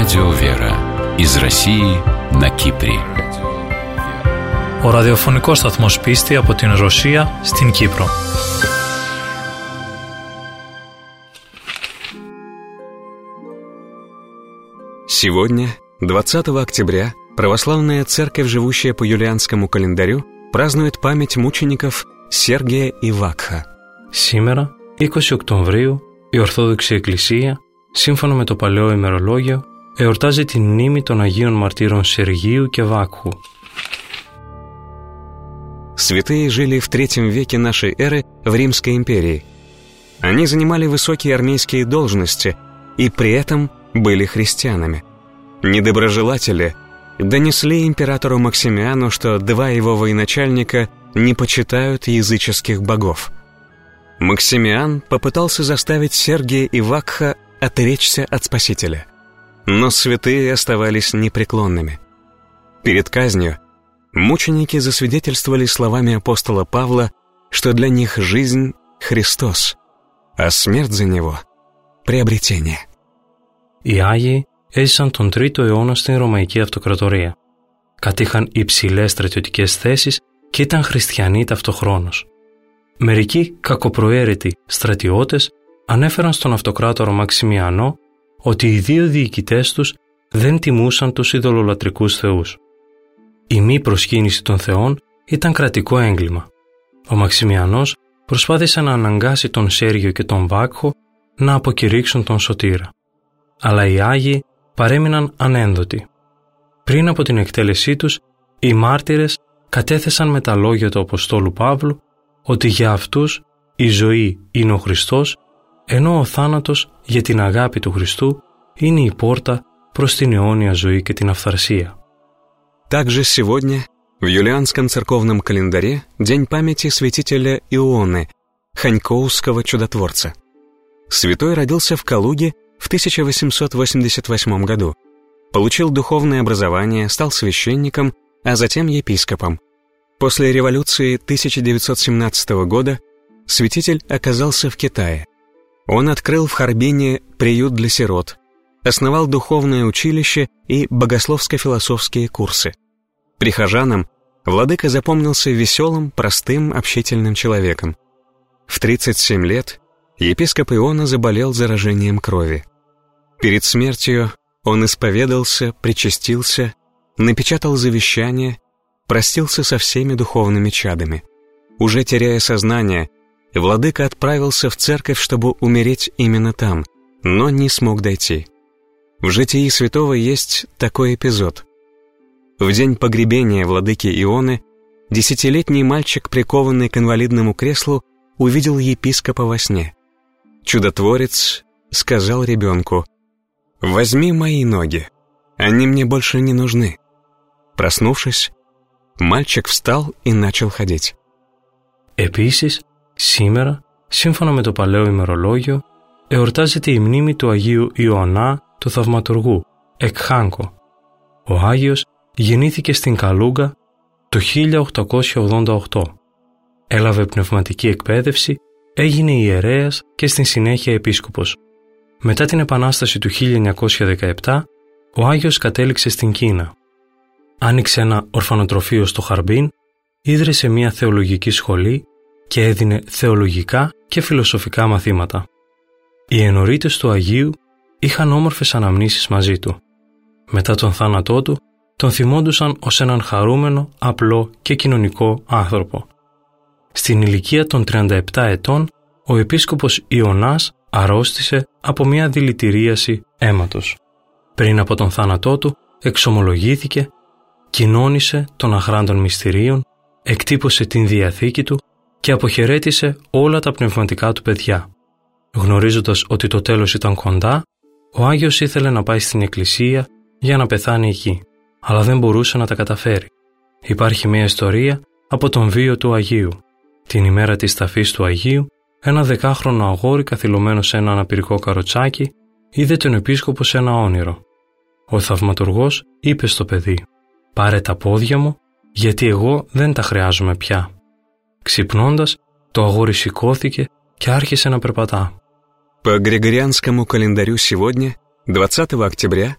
Радио Вера из России на Κύπρη. Ο ραδιοφωνικός σταθμός Πίστη από την Ρωσία στην Κύπρο. Сегодня, 20 октября, православная церковь, живущая по юлианскому календарю, празднует память мучеников Сергия и Вакха. Σήμερα, 20 Οκτωβρίου, η Ορθόδοξη Εκκλησία, σύμφωνα με το Παλαιό ημερολόγιο, εορτάζει την μνήμη των Αγίων Μαρτύρων Σεργίου και Βάκχου. Святые жили в III веке нашей эры в Римской империи. Они занимали высокие армейские должности и при этом были христианами. Недоброжелатели донесли императору Максимиану, что два его военачальника не почитают языческих богов. Максимиан попытался заставить Сергия и Вакха отречься от Спасителя, но святые оставались непреклонными. Перед казнью мученики засвидетельствовали словами апостола Павла, что для них жизнь — Христос, а смерть за Него — приобретение. Οι Άγιοι έζησαν τον 3ο αιώνα στην Ρωμαϊκή Αυτοκρατορία. Κατήχαν υψηλές στρατιωτικές θέσεις και ήταν χριστιανοί ταυτοχρόνως. Μερικοί κακοπροαίρετοι στρατιώτες ανέφεραν στον αυτοκράτορο Μαξιμιανό ότι οι δύο διοικητές τους δεν τιμούσαν τους ειδωλολατρικούς θεούς. Η μη προσκύνηση των θεών ήταν κρατικό έγκλημα. Ο Μαξιμιανός προσπάθησε να αναγκάσει τον Σέργιο και τον Βάκχο να αποκηρύξουν τον Σωτήρα. Αλλά οι Άγιοι παρέμειναν ανένδοτοι. Πριν από την εκτέλεσή τους, οι μάρτυρες κατέθεσαν με τα λόγια του Αποστόλου Παύλου ότι για αυτούς η ζωή είναι ο Χριστός, ενώ ο θάνατος για την αγάπη του Χριστού είναι η πόρτα προς την αιώνια ζωή και την αυθαρσία. Также сегодня в юлианском церковном календаре день памяти святителя Ионы, ханькоуского чудотворца. Святой родился в Калуге в 1888 году. Получил духовное образование, стал священником, а затем епископом. После революции 1917 года святитель оказался в Китае. Он открыл в Харбине приют для сирот, основал духовное училище и богословско-философские курсы. Прихожанам владыка запомнился веселым, простым, общительным человеком. В 37 лет епископ Иона заболел заражением крови. Перед смертью он исповедался, причастился, напечатал завещание, простился со всеми духовными чадами. Уже теряя сознание, владыка отправился в церковь, чтобы умереть именно там, но не смог дойти. В житии святого есть такой эпизод. В день погребения владыки Ионы 10-летний мальчик, прикованный к инвалидному креслу, увидел епископа во сне. Чудотворец сказал ребенку: «Возьми мои ноги, они мне больше не нужны». Проснувшись, мальчик встал и начал ходить. Επίσης, σήμερα, σύμφωνα με το Παλαιό ημερολόγιο, εορτάζεται η μνήμη του Αγίου Ιωαννά του Θαυματουργού, Εκχάνκο. Ο Άγιος γεννήθηκε στην Καλούγκα το 1888. Έλαβε πνευματική εκπαίδευση, έγινε ιερέας και στην συνέχεια επίσκοπος. Μετά την Επανάσταση του 1917, ο Άγιος κατέληξε στην Κίνα. Άνοιξε ένα ορφανοτροφείο στο Χαρμπίν, ίδρυσε μια θεολογική σχολή και έδινε θεολογικά και φιλοσοφικά μαθήματα. Οι ενορίτες του Αγίου είχαν όμορφες αναμνήσεις μαζί του. Μετά τον θάνατό του, τον θυμόντουσαν ως έναν χαρούμενο, απλό και κοινωνικό άνθρωπο. Στην ηλικία των 37 ετών, ο επίσκοπος Ιωνάς αρρώστησε από μια δηλητηρίαση αίματος. Πριν από τον θάνατό του, εξομολογήθηκε, κοινώνησε των αχράντων μυστηρίων, εκτύπωσε την Διαθήκη του και αποχαιρέτησε όλα τα πνευματικά του παιδιά. Γνωρίζοντας ότι το τέλος ήταν κοντά, ο Άγιος ήθελε να πάει στην εκκλησία για να πεθάνει εκεί, αλλά δεν μπορούσε να τα καταφέρει. Υπάρχει μια ιστορία από τον βίο του Αγίου. Την ημέρα της ταφής του Αγίου, ένα 10χρονο αγόρι καθυλωμένο σε ένα αναπηρικό καροτσάκι είδε τον επίσκοπο σε ένα όνειρο. Ο θαυματουργός είπε στο παιδί: «Πάρε τα πόδια μου, γιατί εγώ δεν τα χρειάζομαι πια». Ξυπνώντας, το αγόρι σηκώθηκε και άρχισε να περπατά. По григорианскому календарю сегодня, 20 октября,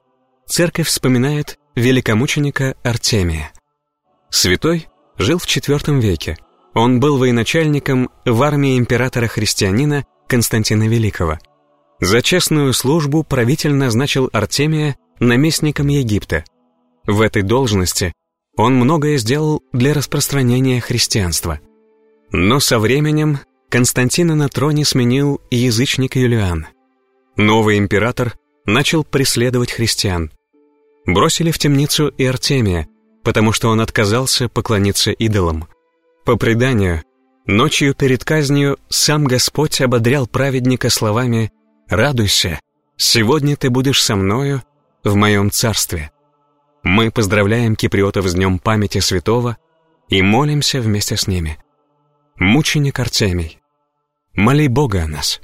церковь вспоминает великомученика Артемия. Святой жил в IV веке. Он был военачальником в армии императора-христианина Константина Великого. За честную службу правитель назначил Артемия наместником Египта. В этой должности он многое сделал для распространения христианства. Но со временем Константина на троне сменил язычник Юлиан. Новый император начал преследовать христиан. Бросили в темницу и Артемия, потому что он отказался поклониться идолам. По преданию, ночью перед казнью сам Господь ободрял праведника словами: «Радуйся, сегодня ты будешь со мною в моем царстве». Мы поздравляем киприотов с Днем памяти святого и молимся вместе с ними. Μученик Артемий, моли Бога о нас.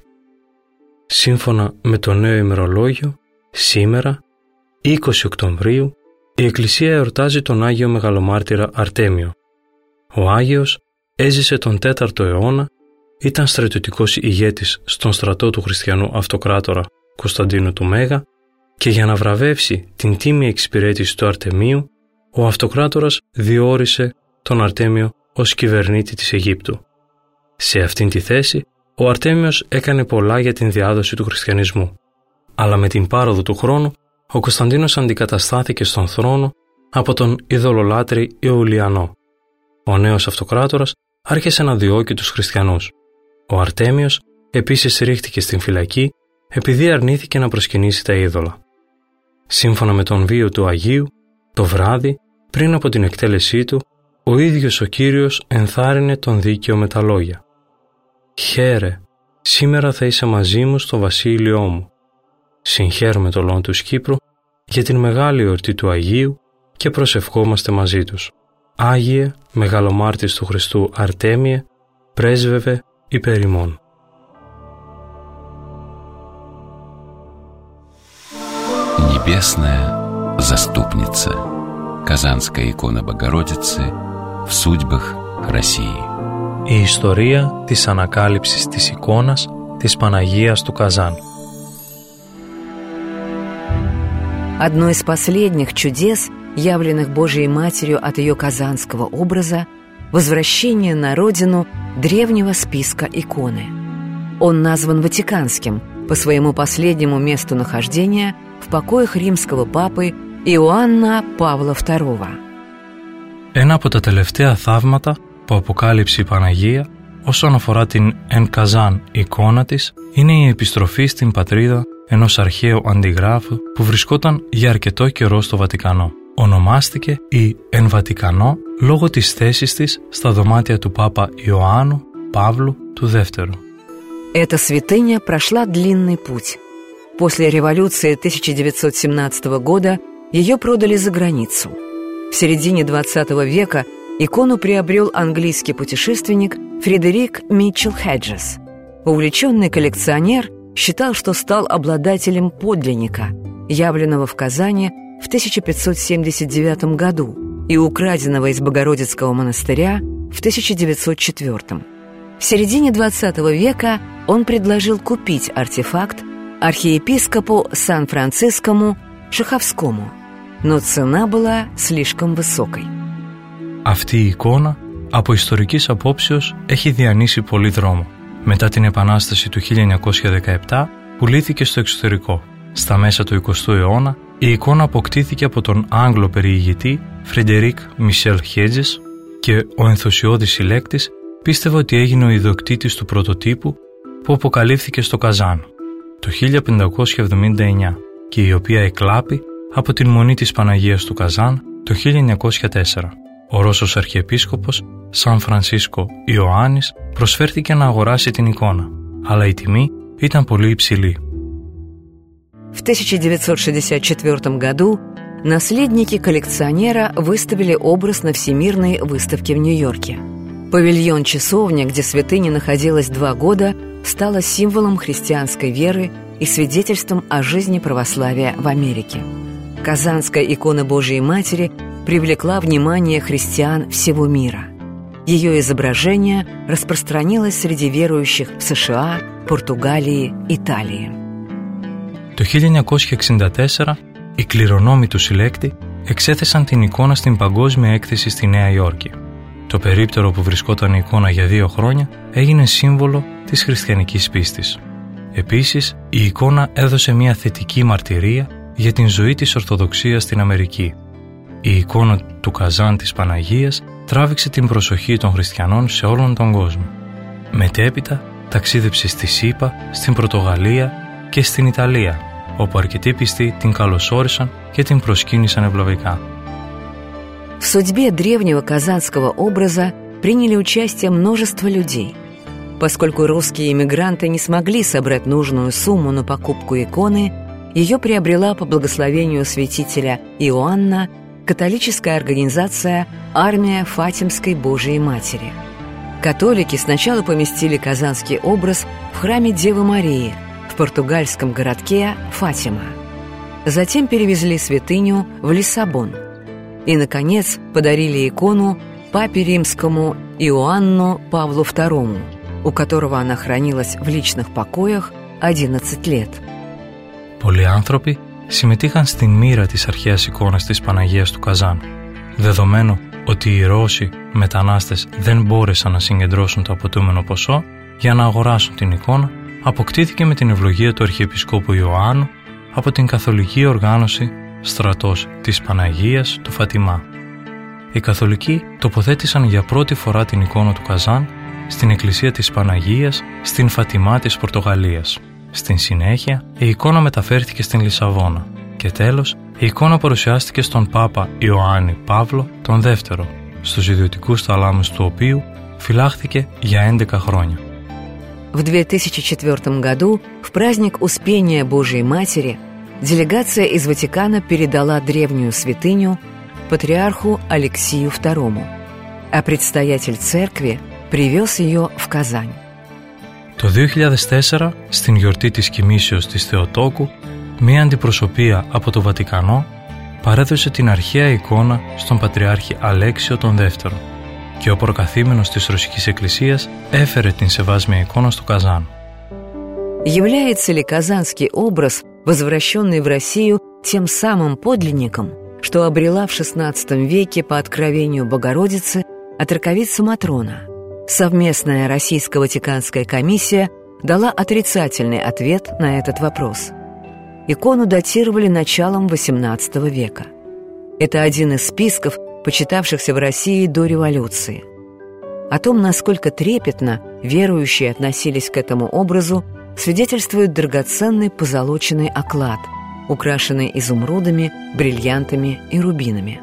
Σύμφωνα με το νέο ημερολόγιο, σήμερα, 20 Οκτωβρίου, η Εκκλησία εορτάζει τον Άγιο Μεγαλομάρτυρα Αρτέμιο. Ο Άγιος έζησε τον 4ο αιώνα, ήταν στρατιωτικός ηγέτης στον στρατό του χριστιανού αυτοκράτορα Κωνσταντίνου του Μέγα και για να βραβεύσει την τίμη εξυπηρέτηση του Αρτεμίου, ο αυτοκράτορας διόρισε τον Αρτέμιο ως κυβερνήτη της Αιγύπτου. Σε αυτήν τη θέση, ο Αρτέμιος έκανε πολλά για την διάδοση του χριστιανισμού. Αλλά με την πάροδο του χρόνου, ο Κωνσταντίνος αντικαταστάθηκε στον θρόνο από τον ειδωλολάτρη Ιουλιανό. Ο νέος αυτοκράτορας άρχισε να διώκει τους χριστιανούς. Ο Αρτέμιος επίσης ρίχτηκε στην φυλακή επειδή αρνήθηκε να προσκυνήσει τα είδωλα. Σύμφωνα με τον βίο του Αγίου, το βράδυ, πριν από την εκτέλεσή του, ο ίδιος ο Κύριος ενθάρρυνε τον δίκαιο με τα λόγια: «Χαίρε, σήμερα θα είσαι μαζί μου στο βασίλειό μου». Συγχαίρουμε το λαό του Κύπρου για την μεγάλη εορτή του Αγίου και προσευχόμαστε μαζί τους. Άγιε, Μεγαλομάρτυς του Χριστού Αρτέμιε, πρέσβευε υπέρ ημών. Небесная заступница, Казанская икона Богородицы в судьбах России. Η ιστορία της ανακάλυψης της εικόνας της Παναγίας του Казан. Одно из последних чудес, явленных Божией Матерью от ее казанского образа, возвращение на родину древнего списка иконы. Он назван Ватиканским по своему последнему месту нахождения в покоях римского папы Иоанна Павла II. Ένα από τα τελευταία θαύματα που αποκάλυψε η Παναγία όσον αφορά την εν Καζάν εικόνα της είναι η επιστροφή στην πατρίδα ενός αρχαίου αντιγράφου που βρισκόταν για αρκετό καιρό στο Βατικανό. Ονομάστηκε η εν Βατικανό λόγω της θέσης της στα δωμάτια του Πάπα Ιωάννου Παύλου του Δεύτερου. Эта святыня прошла длинный путь. После революции 1917 года ее продали за границу. В середине XX века икону приобрел английский путешественник Фредерик Митчелл Хеджес. Увлеченный коллекционер считал, что стал обладателем подлинника, явленного в Казани в 1579 году и украденного из Богородицкого монастыря в 1904. В середине XX века он предложил купить артефакт архиепископу Сан-Францискому Шаховскому, но цена была слишком высокой. Αυτή η εικόνα, από ιστορικής απόψεως, έχει διανύσει πολύ δρόμο. Μετά την Επανάσταση του 1917, πουλήθηκε στο εξωτερικό. Στα μέσα του 20ου αιώνα, η εικόνα αποκτήθηκε από τον Άγγλο περιηγητή Φρεντερίκ Μισελ Χέτζες και ο ενθουσιώδης συλλέκτης πίστευε ότι έγινε ο ιδιοκτήτης του πρωτοτύπου που αποκαλύφθηκε στο Καζάν το 1579 και η οποία εκλάπη από την Μονή της Παναγίας του Καζάν το 1904. Ο Ρώσος Αρχιεπίσκοπος Σαν Φρανσίσκο Ιωάννης προσφέρθηκε να αγοράσει την εικόνα, αλλά η τιμή ήταν πολύ υψηλή. В 1964 году наследники коллекционера выставили образ на Всемирной выставке в Нью-Йорке. Павильон-часовня, где святыня находилась 2 года, стала символом христианской веры и свидетельством о жизни православия в Америке. Казанская икона Божией Матери привлекла внимание христиан всего мира. Ее изображение распространилось среди верующих в США, Португалии, Италии. Το 1964 οι κληρονόμοι του συλλέκτη εξέθεσαν την εικόνα στην παγκόσμια έκθεση στη Νέα Υόρκη. Το περίπτερο που βρισκόταν η εικόνα για 2 χρόνια έγινε σύμβολο της χριστιανικής πίστης. Επίσης, η εικόνα έδωσε μια θετική μαρτυρία για την ζωή της Ορθοδοξίας στην Αμερική. Η εικόνα του Καζάν της Παναγίας τράβηξε την προσοχή των χριστιανών σε όλον τον κόσμο. Μετέπειτα ταξίδεψε στη ΣΥΠΑ, στην Πορτογαλία και στην Ιταλία, όπου αρκετοί πιστοί την καλωσόρισαν και την προσκύνησαν ευλαβικά. В судьбе древнего казанского образа приняли участие множество людей. Поскольку русские иммигранты не смогли собрать нужную сумму на покупку иконы, ее приобрела по благословению святителя Иоанна католическая организация «Армия Фатимской Божией Матери». Католики сначала поместили казанский образ в храме Девы Марии в португальском городке Фатима. Затем перевезли святыню в Лиссабон. И, наконец, подарили икону папе римскому Иоанну Павлу II, у которого она хранилась в личных покоях 11 лет. Πολλοί άνθρωποι συμμετείχαν στην μοίρα της αρχαίας εικόνας της Παναγίας του Καζάν. Δεδομένου ότι οι Ρώσοι μετανάστες δεν μπόρεσαν να συγκεντρώσουν το απαιτούμενο ποσό για να αγοράσουν την εικόνα, αποκτήθηκε με την ευλογία του Αρχιεπισκόπου Ιωάννου από την καθολική οργάνωση Στρατός της Παναγίας του Φατιμά. Οι καθολικοί τοποθέτησαν για πρώτη φορά την εικόνα του Καζάν στην εκκλησία της Παναγίας στην Φατιμά της Πορτογαλίας. Στην συνέχεια, η εικόνα μεταφέρθηκε στην Λισαβόνα και τέλος, η εικόνα παρουσιάστηκε στον Πάπα Ιωάννη Παύλο τον δεύτερο, στους ιδιωτικούς θαλάμους του οποίου φυλάχθηκε για 11 χρόνια. В 2004 году, в праздник Успения Божией Матери, делегация из Ватикана передала древнюю святыню патриарху Алексию II, а предстоятель церкви привез ее в Казань. Το 2004, στην γιορτή της κοιμήσεως της Θεοτόκου, μία αντιπροσωπεία από το Βατικανό παρέδωσε την αρχαία εικόνα στον Πατριάρχη Αλέξιο τον δεύτερο και ο προκαθήμενος της Ρωσικής Εκκλησίας έφερε την σεβάσμια εικόνα στο Καζάν. Является ли казанский образ, возвращенный в Россию, тем самым подлинником, что обрела в XVI веке по откровению Богородицы отроковица Матрона? Совместная российско-ватиканская комиссия дала отрицательный ответ на этот вопрос. Икону датировали началом XVIII века. Это один из списков, почитавшихся в России до революции. О том, насколько трепетно верующие относились к этому образу, свидетельствует драгоценный позолоченный оклад, украшенный изумрудами, бриллиантами и рубинами.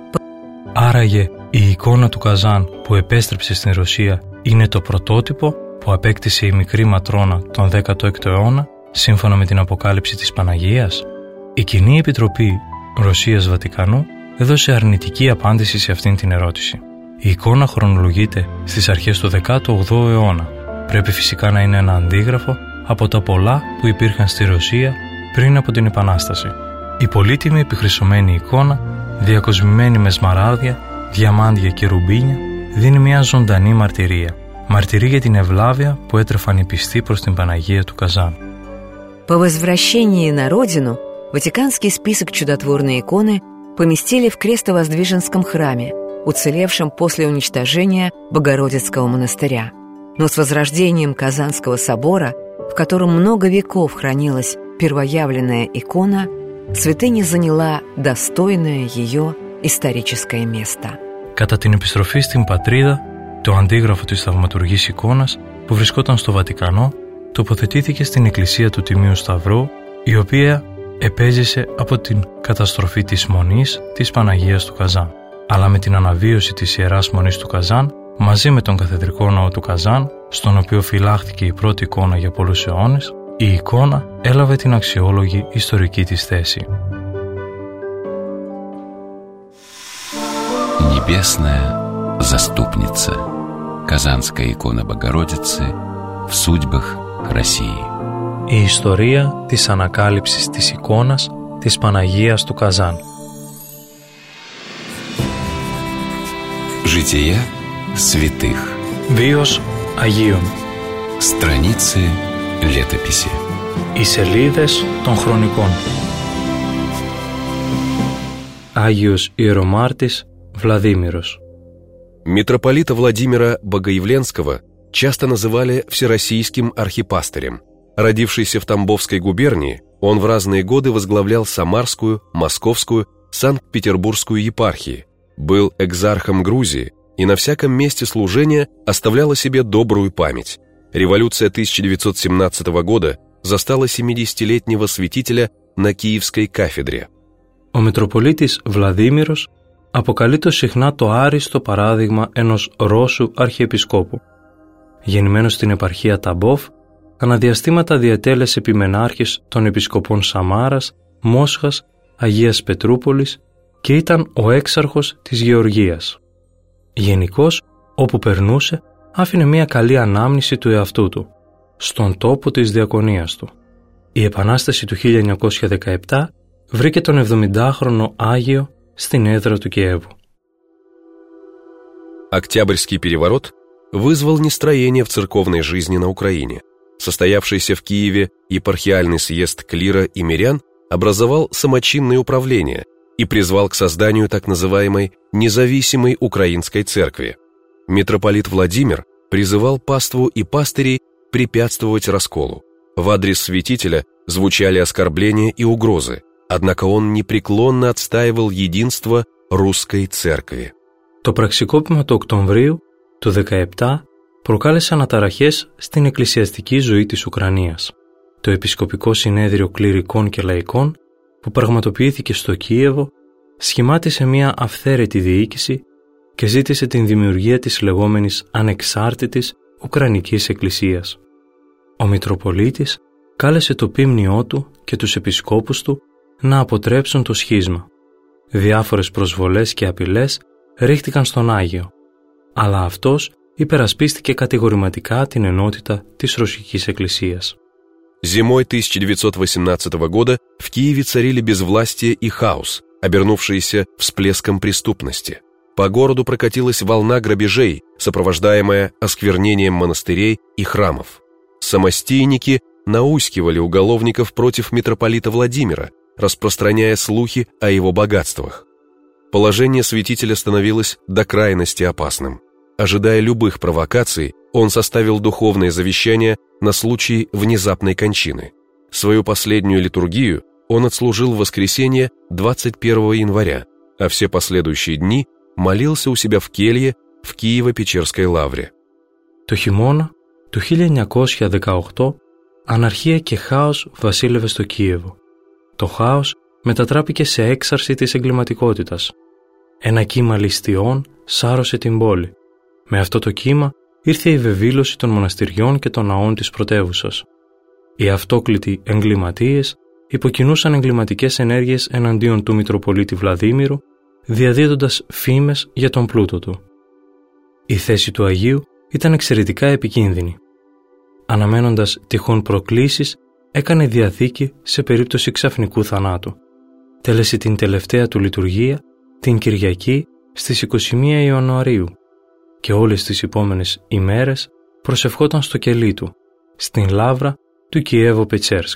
Άραγε η εικόνα του Καζάν που επέστρεψε στην Ρωσία είναι το πρωτότυπο που απέκτησε η μικρή Ματρόνα τον 16ο αιώνα σύμφωνα με την αποκάλυψη της Παναγίας? Η Κοινή Επιτροπή Ρωσίας-Βατικανού έδωσε αρνητική απάντηση σε αυτήν την ερώτηση. Η εικόνα χρονολογείται στις αρχές του 18ου αιώνα. Πρέπει φυσικά να είναι ένα αντίγραφο από τα πολλά που υπήρχαν στη Ρωσία πριν από την Επανάσταση. Η πολύτιμη επιχρυσωμένη εικόνα, διακοσμημένη με σμαράγδια, διαμάντια και ρουμπίνια, δίνει μια ζωντανή μαρτυρία. Μαρτυρία για την ευλάβεια που έτρεφαν οι πιστοί προς την Παναγία του Καζάν. По возвращении на родину Ватиканский список чудотворной иконы поместили в Крестовоздвиженском храме, уцелевшем после уничтожения Богородицкого монастыря. Но с возрождением Казанского собора, в котором много веков хранилась первоявленная икона, святыня заняла достойное ее историческое место. Κατά την επιστροφή στην πατρίδα, το αντίγραφο της θαυματουργής εικόνας που βρισκόταν στο Βατικανό τοποθετήθηκε στην εκκλησία του Τιμίου Σταυρού, η οποία επέζησε από την καταστροφή της Μονής της Παναγίας του Καζάν. Αλλά με την αναβίωση της Ιεράς Μονής του Καζάν, μαζί με τον καθεδρικό ναό του Καζάν, στον οποίο φυλάχθηκε η πρώτη εικόνα για πολλούς αιώνες, η εικόνα έλαβε την αξιόλογη ιστορική της θέση. Небесная заступница. Казанская икона Богородицы в судьбах России. Η ιστορία της ανακάλυψης της εικόνας της Παναγίας του Καζάν. Жития святых. Βίος Αγίων. Страницы летописи. Οι σελίδες των χρονικών. Άγιος Ιερομάρτης Владимирос. Митрополита Владимира Богоявленского часто называли всероссийским архипастырем. Родившийся в Тамбовской губернии, он в разные годы возглавлял Самарскую, Московскую, Санкт-Петербургскую епархии, был экзархом Грузии и на всяком месте служения оставлял о себе добрую память. Революция 1917 года застала 70-летнего святителя на Киевской καύδρε. Ο Μητροπολίτης Βλαδίμηρος αποκαλείται συχνά το άριστο παράδειγμα ενός Ρώσου αρχιεπισκόπου. Γεννημένος στην επαρχία Ταμπόφ, αναδιαστήματα διατέλεσε επιμενάρχης των επισκοπών Σαμάρας, Μόσχας, Αγίας Πετρούπολης και ήταν ο έξαρχος της Γεωργίας. Γενικώς, όπου περνούσε, άφηνε μια καλή ανάμνηση του εαυτού του, στον τόπο της διακονίας του. Η Επανάσταση του 1917 βρήκε τον 70χρονο Άγιο στην έδρα του Κιέβου. Октябрьский переворот вызвал нестроение в церковной жизни на Украине. Состоявшийся в Киеве епархиальный съезд клира и мирян образовал самочинное управление и призвал к созданию так называемой независимой украинской церкви. Митрополит Владимир призывал паству и пастырей препятствовать расколу. В адрес святителя звучали оскорбления и угрозы, однако он непреклонно отстаивал единство русской церкви. Το πραξικόπημα του Οκτωβρίου του 17 προκάλεσε αναταραχές στην εκκλησιαστική ζωή της Ουκρανίας. Το Επισκοπικό Συνέδριο Κληρικών και Λαϊκών, που πραγματοποιήθηκε στο Κίεβο, σχημάτισε μια αυθαίρετη διοίκηση και ζήτησε την δημιουργία της λεγόμενης ανεξάρτητης Ουκρανικής Εκκλησίας. Ο Μητροπολίτης κάλεσε το πίμνιό του και τους επισκόπους του να αποτρέψουν το σχίσμα. Διάφορες προσβολές και απειλές ρίχτηκαν στον Άγιο, αλλά αυτός υπερασπίστηκε κατηγορηματικά την ενότητα της Ρωσικής Εκκλησίας. Зимой 1918 года в Киеве царили безвластие и хаос, обернувшиеся всплеском преступности. По городу прокатилась волна грабежей, сопровождаемая осквернением монастырей и храмов. Самостийники наускивали уголовников против митрополита Владимира, распространяя слухи о его богатствах. Положение святителя становилось до крайности опасным. Ожидая любых провокаций, он составил духовное завещание на случай внезапной кончины. Свою последнюю литургию он отслужил в воскресенье 21 января, а все последующие дни молился у себя в келье в Киево-Печерской лавре. Το χειμώνα του 1918 αναρχία και χάος βασίλευε στο Κίεβο. Το χάος μετατράπηκε σε έξαρση της εγκληματικότητας. Ένα κύμα ληστειών σάρωσε την πόλη. Με αυτό το κύμα ήρθε η βεβήλωση των μοναστηριών και των ναών της πρωτεύουσας. Οι αυτόκλητοι εγκληματίες υποκινούσαν εγκληματικές ενέργειες εναντίον του Μητροπολίτη Βλαδίμηρου, διαδίδοντας φήμες για τον πλούτο του. Η θέση του Αγίου ήταν εξαιρετικά επικίνδυνη. Αναμένοντας τυχόν προκλήσεις, έκανε διαθήκη σε περίπτωση ξαφνικού θανάτου. Τέλεσε την τελευταία του λειτουργία την Κυριακή στις 21 Ιανουαρίου και όλες τις επόμενες ημέρες προσευχόταν στο κελί του, στην λάβρα του Κιέβο-Πετσέρσκ.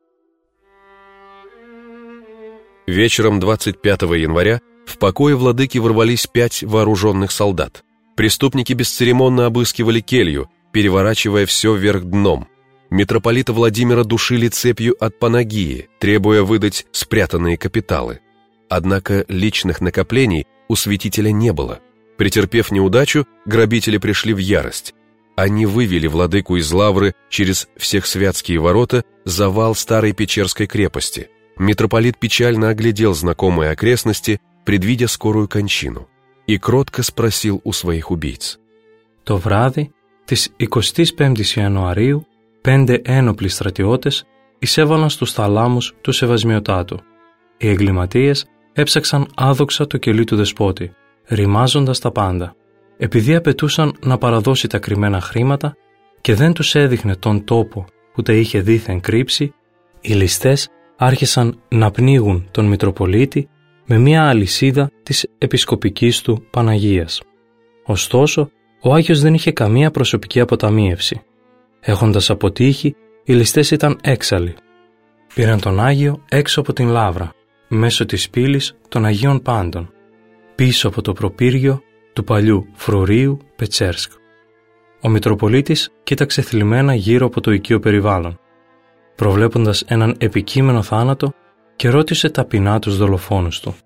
Вечером 25 января в покое владыки ворвались 5 вооруженных солдат. Преступники бесцеремонно обыскивали келью, переворачивая все вверх дном. Митрополита Владимира душили цепью от панагии, требуя выдать спрятанные капиталы. Однако личных накоплений у святителя не было. Претерпев неудачу, грабители пришли в ярость. Они вывели владыку из лавры через Всехсвятские ворота за вал старой Печерской крепости. Митрополит печально оглядел знакомые окрестности, предвидя скорую кончину, и кротко спросил у своих убийц. Το βράδυ της 25ης Ιανουαρίου 5 ένοπλοι στρατιώτες εισέβαλαν στους θαλάμους του Σεβασμιωτάτου. Οι εγκληματίες έψαξαν άδοξα το κελί του δεσπότη, ρημάζοντας τα πάντα. Επειδή απαιτούσαν να παραδώσει τα κρυμμένα χρήματα και δεν τους έδειχνε τον τόπο που τα είχε δήθεν κρύψει, οι ληστές άρχισαν να πνίγουν τον Μητροπολίτη με μια αλυσίδα της επισκοπικής του Παναγίας. Ωστόσο, ο Άγιος δεν είχε καμία προσωπική αποταμίευση. Έχοντας αποτύχει, οι ληστές ήταν έξαλλοι. Πήραν τον Άγιο έξω από την λάβρα, μέσω της πύλης των Αγίων Πάντων, πίσω από το προπύργιο του παλιού φρουρίου Πετσέρσκ. Ο Μητροπολίτης κοίταξε θλιμμένα γύρω από το οικείο περιβάλλον, προβλέποντας έναν επικείμενο θάνατο, και ρώτησε ταπεινά τους δολοφόνους του.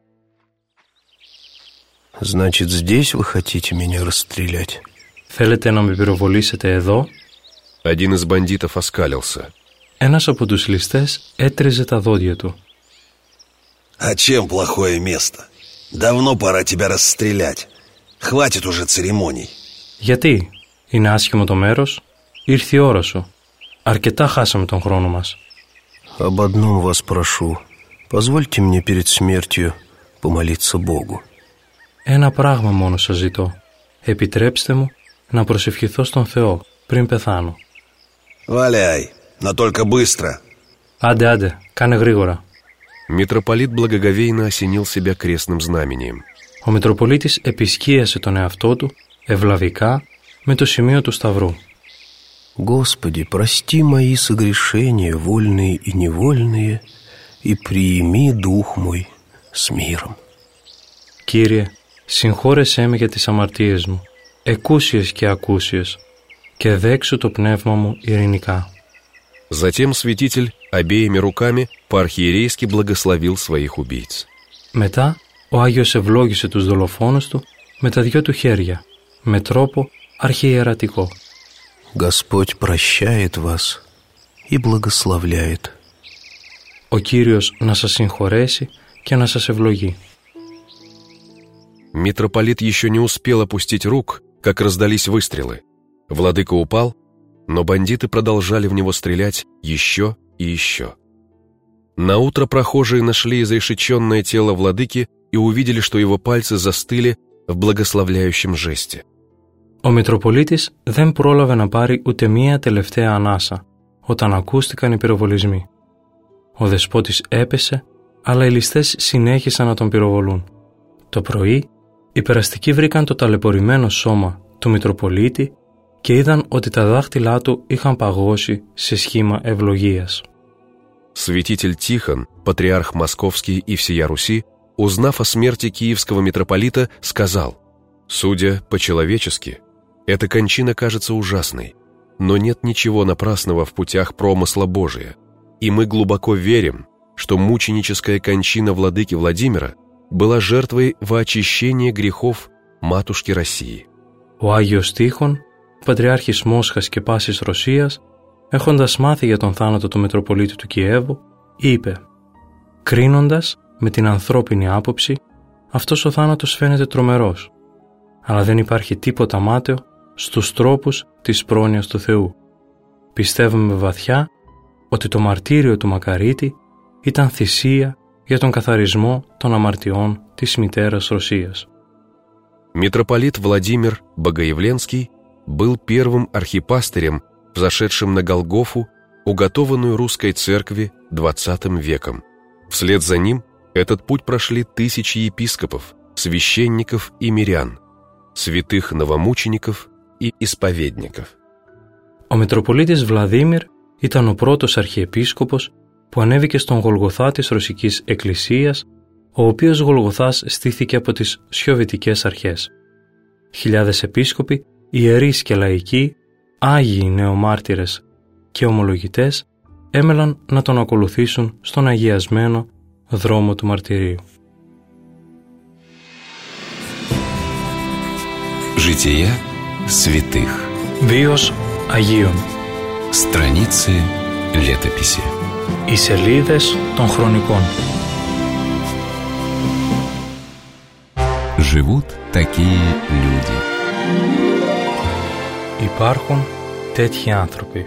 «Значит, здесь вы хотите меня расстрелять?» «Θέλετε να με πυροβολήσετε εδώ?» Один из бандитов оскалился. Ένας από τους ληστές έτριζε τα δόντια του. «А чем плохое место? Давно пора тебя расстрелять. Хватит уже церемоний». «Γιατί? Είναι άσχημο το μέρος? Ήρθε η ώρα σου. Αρκετά χάσαμε τον χρόνο μας». «Об одном вас прошу. Позвольте мне перед смертью помолиться Богу». «Ένα πράγμα μόνο σας ζητώ. Επιτρέψτε μου να προσευχηθώ στον Θεό πριν πεθάνω». «Валяй, но только быстро». «Άντε, κάνε γρήγορα». Митрополит благоговейно осенил себя крестным знамением. Ο Μητροπολίτης επισκίασε τον εαυτό του ευλαβικά με το σημείο του σταυρού. «Господи, прости мои согрешения, вольные и невольные, и приими дух мой с миром». «Κύριε, συγχώρεσέ με για τις αμαρτίες μου, εκούσιες και ακούσιες, και δέξου το πνεύμα μου ειρηνικά». Затем святитель обеими руками по-архиерейски благословил своих убийц. Μετά ο Άγιος ευλόγησε τους δολοφόνους του με τα δυο του χέρια, με τρόπο αρχιερατικό. «Господь прощает вас и благословляет». Ο Κύριος να σας συγχωρέσει και να σας ευλογεί. Митрополит еще не успел опустить рук, как раздались выстрелы. Владыка упал, но бандиты продолжали в него стрелять еще и еще. Наутро прохожие нашли изрешеченное тело владыки и увидели, что его пальцы застыли в благословляющем жесте. Ο Μητροπολίτης δεν πρόλαβε να πάρει ούτε μία τελευταία ανάσα όταν ακούστηκαν οι πυροβολισμοί. Ο δεσπότης έπεσε, αλλά οι ληστές συνέχισαν να τον πυροβολούν. Το πρωί, οι περαστικοί βρήκαν το ταλαιπωρημένο σώμα του Μητροπολίτη και είδαν ότι τα δάχτυλά του είχαν παγώσει σε σχήμα ευλογίας. Святитель Тихон, патриарх Московский и всея Руси, узнав о смерти киевского митрополита, сказал: «Судя по-человечески, эта кончина кажется ужасной, но нет ничего напрасного в путях промысла Божия, и мы глубоко верим, что мученическая кончина владыки Владимира была жертвой во очищение грехов матушки России». Ο Άγιος Τίχων, πατριάρχης Μόσχας και πάσης Ρωσίας, έχοντας μάθει για τον θάνατο του Μητροπολίτη του Κιέβου, είπε: «Κρίνοντας με την ανθρώπινη άποψη, αυτός ο θάνατος φαίνεται τρομερός, αλλά δεν υπάρχει τίποτα μάταιο στους τρόπους της πρόνοιας του Θεού. Πιστεύουμε βαθιά ότι το μαρτύριο του Μακαρίτη ήταν θυσία για τον καθαρισμό των αμαρτιών της μητέρας Ρωσίας». Митрополит Владимир Богоявленский был первым архипастырем, взошедшим на Голгофу, уготованную русской церкви XX веком. Вслед за ним этот путь прошли тысячи епископов, священников и мирян, святых новомучеников и исповедников. Ο Μητροπολίτης Βλαδίμιρ ήταν ο πρώτος αρχιεπίσκοπος που ανέβηκε στον Γολγοθά της Ρωσικής Εκκλησίας, ο οποίος Γολγοθάς στήθηκε από τις σιωβητικές αρχές. Χιλιάδες επίσκοποι, ιερείς και λαϊκοί, άγιοι νεομάρτυρες και ομολογητές έμελαν να τον ακολουθήσουν στον αγιασμένο δρόμο του μαρτυρίου. Жития святых. Βίος Αγίων. Страницы летописи. Οι σελίδες των χρονικών. Живут такие люди. Υπάρχουν τέτοιοι άνθρωποι.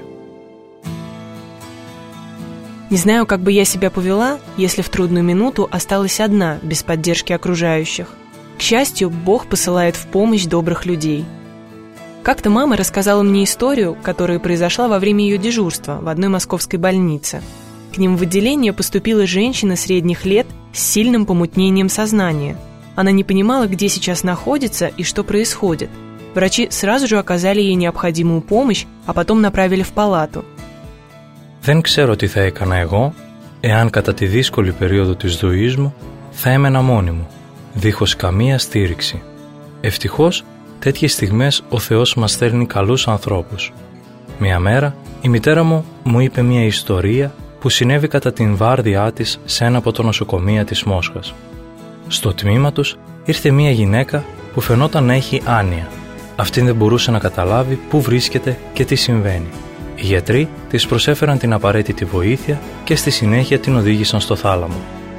Не знаю, как бы я себя повела, если в трудную минуту осталась одна, без поддержки окружающих. К счастью, Бог посылает в помощь добрых людей. Как-то мама рассказала мне историю, которая произошла во время ее дежурства в одной московской больнице. К ним в отделение поступила женщина средних лет с сильным помутнением сознания. Она не понимала, где сейчас находится и что происходит. Врачи сразу же оказали ей необходимую помощь, а потом направили в палату. Δεν ξέρω τι θα έκανα εγώ εάν κατά τη δύσκολη περίοδο της ζωής μου θα έμενα μόνη μου, δίχως καμία στήριξη. Ευτυχώς, τέτοιες στιγμές ο Θεός μας στέλνει καλούς ανθρώπους. Μια μέρα, η μητέρα μου είπε μια ιστορία που συνέβη κατά την βάρδιά της σε ένα από τα νοσοκομεία της Μόσχας. Στο τμήμα τους ήρθε μια γυναίκα που φαινόταν να έχει άνοια. Αυτή δεν μπορούσε να καταλάβει πού βρίσκεται και τι συμβαίνει. Οι γιατροί της προσέφεραν την απαραίτητη βοήθεια και στη συνέχεια την οδήγησαν στο θάλαμο.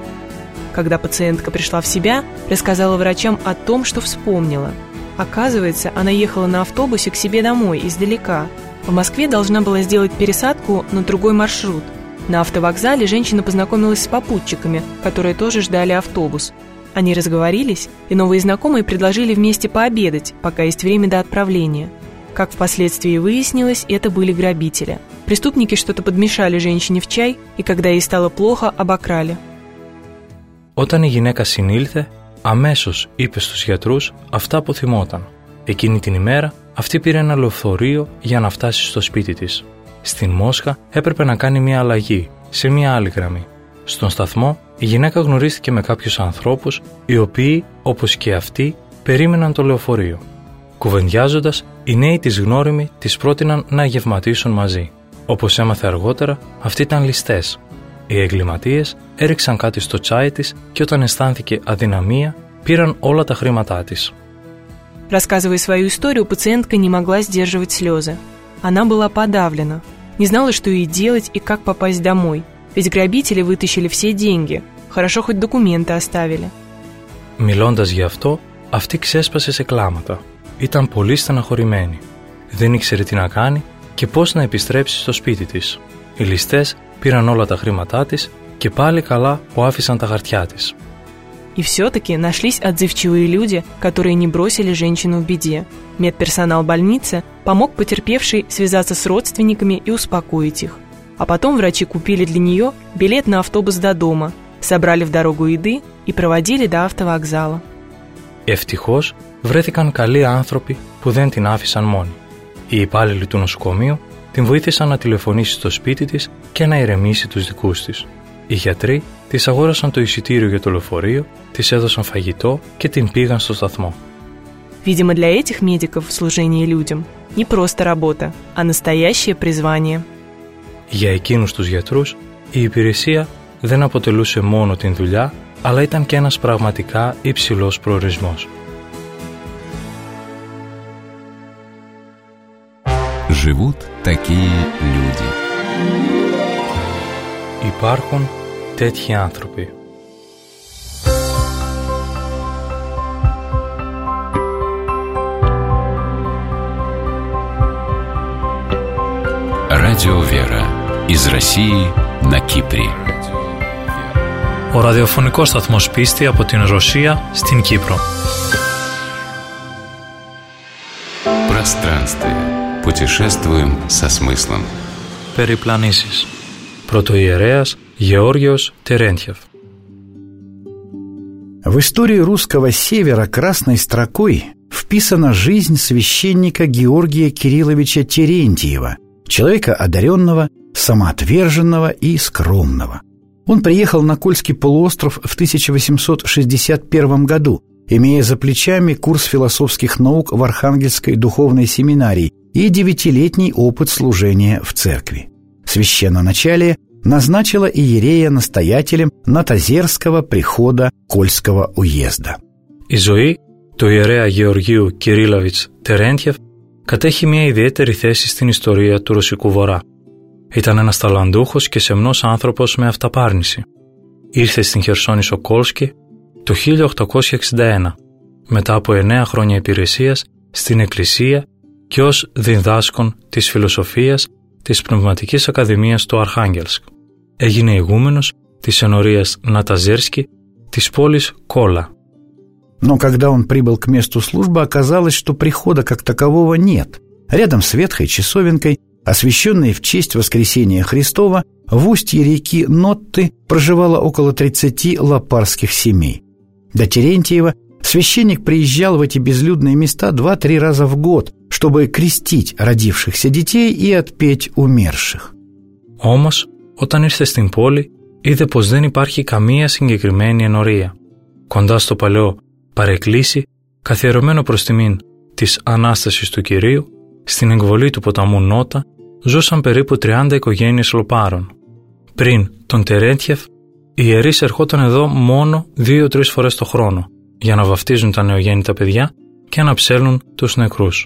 Когда пациентка пришла в себя, рассказала врачам о том, что вспомнила. Оказывается, она ехала на автобусе к себе домой, издалека. В Москве должна была сделать пересадку на другой маршрут. На автовокзале женщина познакомилась с попутчиками, которые тоже ждали автобус. Они разговорились, и новые знакомые предложили вместе пообедать, пока есть время до отправления. Как впоследствии выяснилось, это были грабители. Преступники что-то подмешали женщине в чай, и когда ей стало плохо, обокрали. Όταν η γυναίκα συνήλθε, αμέσως είπε στους γιατρούς αυτά που θυμόταν. Εκείνη την ημέρα, αυτή πήρε ένα λεωφορείο για να φτάσει στο σπίτι της. Στην Μόσχα έπρεπε να κάνει μια αλλαγή, σε μια άλλη γραμμή. Στον σταθμό, η γυναίκα γνωρίστηκε με κάποιους ανθρώπους, οι οποίοι, όπως και αυτοί, περίμεναν το λεωφορείο. Κουβεντιάζοντας, οι νέοι της γνώριμοι της πρότειναν να γευματίσουν μαζί. Όπως έμαθε αργότερα, αυτοί ήταν ληστές. Οι εγκληματίες έριξαν κάτι στο τσάι της και όταν αισθάνθηκε αδυναμία, πήραν όλα τα χρήματά της. Рассказывая свою историю, пациентка не могла сдерживать слезы. Она была подавлена, не знала, что ей делать и как попасть домой. Ведь грабители вытащили все деньги. Хорошо, хоть документы оставили. Μιλώντας γι' αυτό, αυτή ξέσπασε σε κλάματα. Ήταν πολύ στεναχωρημένη. Δεν ήξερε τι να κάνει και πώς να επιστρέψει στο σπίτι της. Οι ληστές πήραν όλα τα χρήματά της και πάλι καλά που άφησαν τα χαρτιά της. И все-таки нашлись отзывчивые люди, которые не бросили женщину в беде. Медперсонал больницы помог потерпевшей связаться с родственниками и успокоить их. А потом врачи купили для нее билет на автобус до дома, собрали в дорогу еды и проводили до автовокзала. Ευτυχώς βρέθηκαν καλοί άνθρωποι που δεν την άφησαν μόνη. Οι υπάλληλοι του νοσοκομείου την βοήθησαν να τηλεφωνήσει στο σπίτι της και να ηρεμήσει τους δικούς της. Οι γιατροί της αγόρασαν το εισιτήριο για το λεωφορείο, της έδωσαν φαγητό και την πήγαν στο σταθμό. Видимо, для этих медиков служение людям не просто работа, а настоящее призвание. Για εκείνους τους γιατρούς, η υπηρεσία δεν αποτελούσε μόνο την δουλειά, αλλά ήταν και ένας πραγματικά υψηλός προορισμός. Живут такие люди. Υπάρχουν τέτοιοι άνθρωποι. Радио «Вера» из России на Кипре. Ο ραδιοφωνικός σταθμός Πίστη από την Ρωσία στην Κύπρο. Пространствие. Путешествуем со смыслом. Περιπλανήσεις. Πρωτοϊερέας Георгиос Терентьев. В историю русского севера красной строкой вписана жизнь священника Георгия Кирилловича Терентьева, человека одаренного, самоотверженного и скромного. Он приехал на Кольский полуостров в 1861 году, имея за плечами курс философских наук в Архангельской духовной семинарии и 9-летний опыт служения в церкви. Священноначалие назначило иерея-настоятелем Натазерского прихода Кольского уезда. Η ζωή του ιερέα Γεωργίου Κυρίλαβιτς Τερέντιεφ κατέχει μια ιδιαίτερη θέση στην ιστορία του Ρωσικού Βορρά. Ήταν ένας ταλαντούχος και σεμνός άνθρωπος με αυταπάρνηση. Ήρθε στην Χερσόνησο Κόλσκι το 1861, μετά από 9 χρόνια υπηρεσίας στην Εκκλησία και ως διδάσκων της φιλοσοφίας της Πνευματικής Ακαδημίας του Αρχάγγελσκ. Έγινε ηγούμενος της ενορίας Ναταζέρσκι της πόλης Кола. Но когда он прибыл к месту службы, оказалось, что прихода как такового нет. Рядом с ветхой часовенкой, освященной в честь Воскресения Христова, в устье реки Нотты проживало около 30 лопарских семей. До Терентьева священник приезжал в эти безлюдные места 2-3 раза в год, чтобы крестить родившихся детей и отпеть умерших. Όμως, όταν ήρθε στην πόλη, είδε πως δεν υπάρχει καμία συγκεκριμένη ενορία. Κοντά στο παλαιό παρεκκλήσι, καθιερωμένο προς τιμήν της Ανάστασης του Κυρίου, στην εκβολή του ποταμού Νότα, ζούσαν περίπου 30 οικογένειες λοπάρων. Πριν τον Τερέντιεφ, οι ιερείς ερχόταν εδώ μόνο 2-3 φορές το χρόνο για να βαφτίζουν τα νεογέννητα παιδιά και να ψέλνουν τους νεκρούς.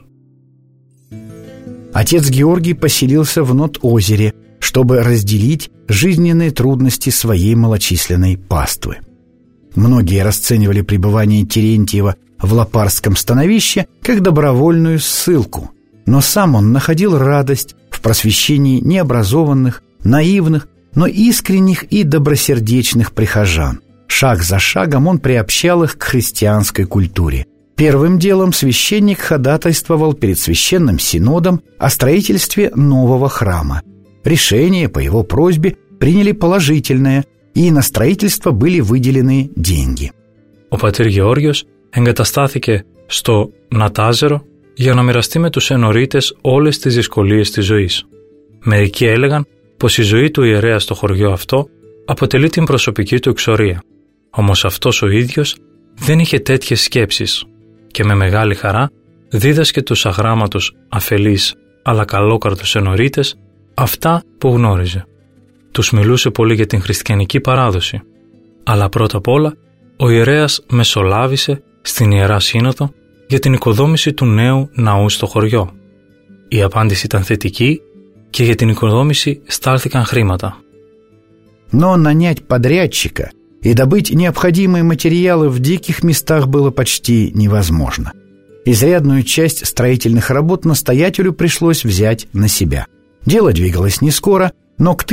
Отец Георгий поселился в Нот-озере, чтобы разделить жизненные трудности своей малочисленной паствы. Многие расценивали пребывание Терентьева в Лопарском становище как добровольную ссылку, но сам он находил радость в просвещении необразованных, наивных, но искренних и добросердечных прихожан. Шаг за шагом он приобщал их к христианской культуре. Первым делом священник ходатайствовал перед Священным Синодом о строительстве нового храма. Решение по его просьбе приняли положительное, и на строительство были выделены деньги. Ο πατήρ Γεώργιος εγκαταστάθηκε στο Νατάζερο για να μοιραστεί με τους ενορίτες όλες τις δυσκολίες της ζωής. Μερικοί έλεγαν πως η ζωή του ιερέα στο χωριό αυτό αποτελεί την προσωπική του εξορία. Όμως αυτός ο ίδιος δεν είχε τέτοιες σκέψεις και με μεγάλη χαρά δίδασκε τους αγράμματους αφελείς αλλά καλόκαρδους ενορίτες αυτά που γνώριζε. Τους μιλούσε πολύ για την χριστιανική παράδοση, αλλά πρώτα απ' όλα ο ιερέας μεσολάβησε στην Ιερά Σύνοδο για την οικοδόμηση του νέου ναού στο хорио. Η απάντηση ήταν θετική και για την οικοδόμηση στάλθηκαν χρήματα. Но нанять подрядчика и добыть необходимые материалы в диких местах было почти невозможно. Изрядную часть строительных работ настоятелю пришлось взять на себя. Дело двигалось не скоро, но к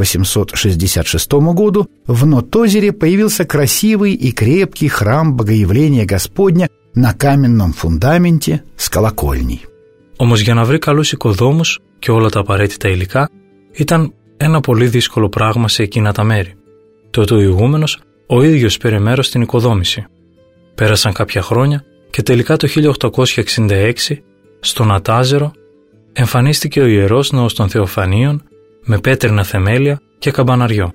1866 году в Нот-озере появился красивый и крепкий храм Богоявления Господня на каменном фундаменте с колокольней. Όμως για να βρει καλούς οικοδόμους και όλα τα απαραίτητα υλικά ήταν ένα πολύ δύσκολο πράγμα σε εκείνα τα μέρη. Τότε ο ηγούμενος ο ίδιος πήρε μέρος στην οικοδόμηση. Πέρασαν κάποια χρόνια και τελικά το 1866 στο Νατάζερο εμφανίστηκε ο Ιερός Ναός των Θεοφανίων με πέτρινα θεμέλια και καμπαναριό.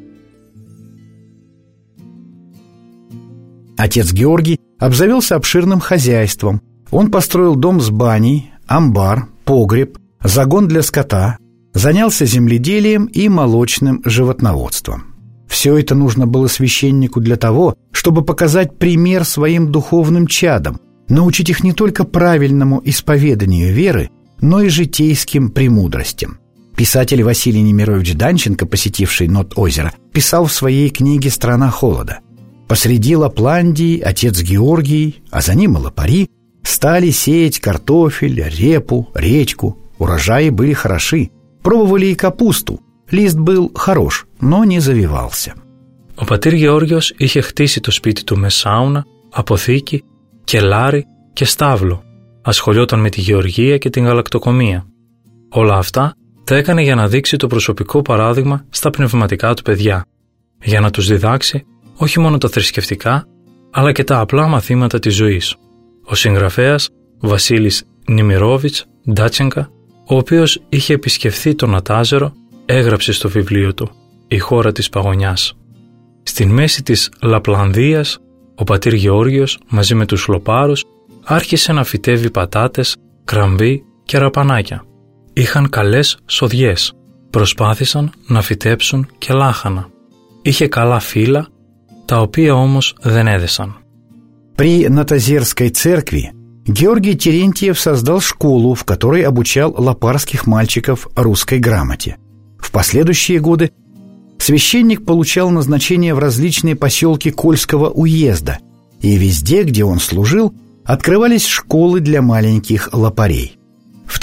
Отец Георгий обзавелся обширным хозяйством. Он построил дом с баней, амбар, погреб, загон для скота, занялся земледелием и молочным животноводством. Все это нужно было священнику для того, чтобы показать пример своим духовным чадам, научить их не только правильному исповеданию веры, но и житейским премудростям. Писатель Василий Немирович Данченко, посетивший Нот-озеро, писал в своей книге «Страна холода». Посреди Лапландии отец Георгий, а за ним и лопари, стали сеять картофель, репу, редьку. Урожаи были хороши. Пробовали и капусту. Лист был хорош, но не завивался. Ο πατήρ Γεώργιος είχε χτίσει το σπίτι του με σάουνα, αποθήκη, κελάρι και στάβλο. Ασχολιόταν με τη γεωργία και την γαλακτοκομεία. Όλα αυτά τα έκανε για να δείξει το προσωπικό παράδειγμα στα πνευματικά του παιδιά, για να τους διδάξει όχι μόνο τα θρησκευτικά, αλλά και τα απλά μαθήματα της ζωής. Ο συγγραφέας Βασίλης Νιμιρόβιτς Ντάτσενκα, ο οποίος είχε επισκεφθεί το Νατάζερο, έγραψε στο βιβλίο του «Η χώρα της παγωνιάς». Στην μέση της Λαπλανδίας, ο πατήρ Γεώργιος μαζί με τους λοπάρους άρχισε να φυτεύει πατάτες, κραμβί και ραπανάκια. Είχαν καλές σοδιές, προσπάθησαν να φυτέψουν και λάχανα. Είχε καλά φύλλα, τα οποία όμως δεν έδεσαν. При Натазерской церкви Георгий Терентьев создал школу, в которой обучал лопарских мальчиков русской грамоте. В последующие годы священник получал назначение в различные поселки Кольского уезда, и везде, где он служил, открывались школы для маленьких лопарей. В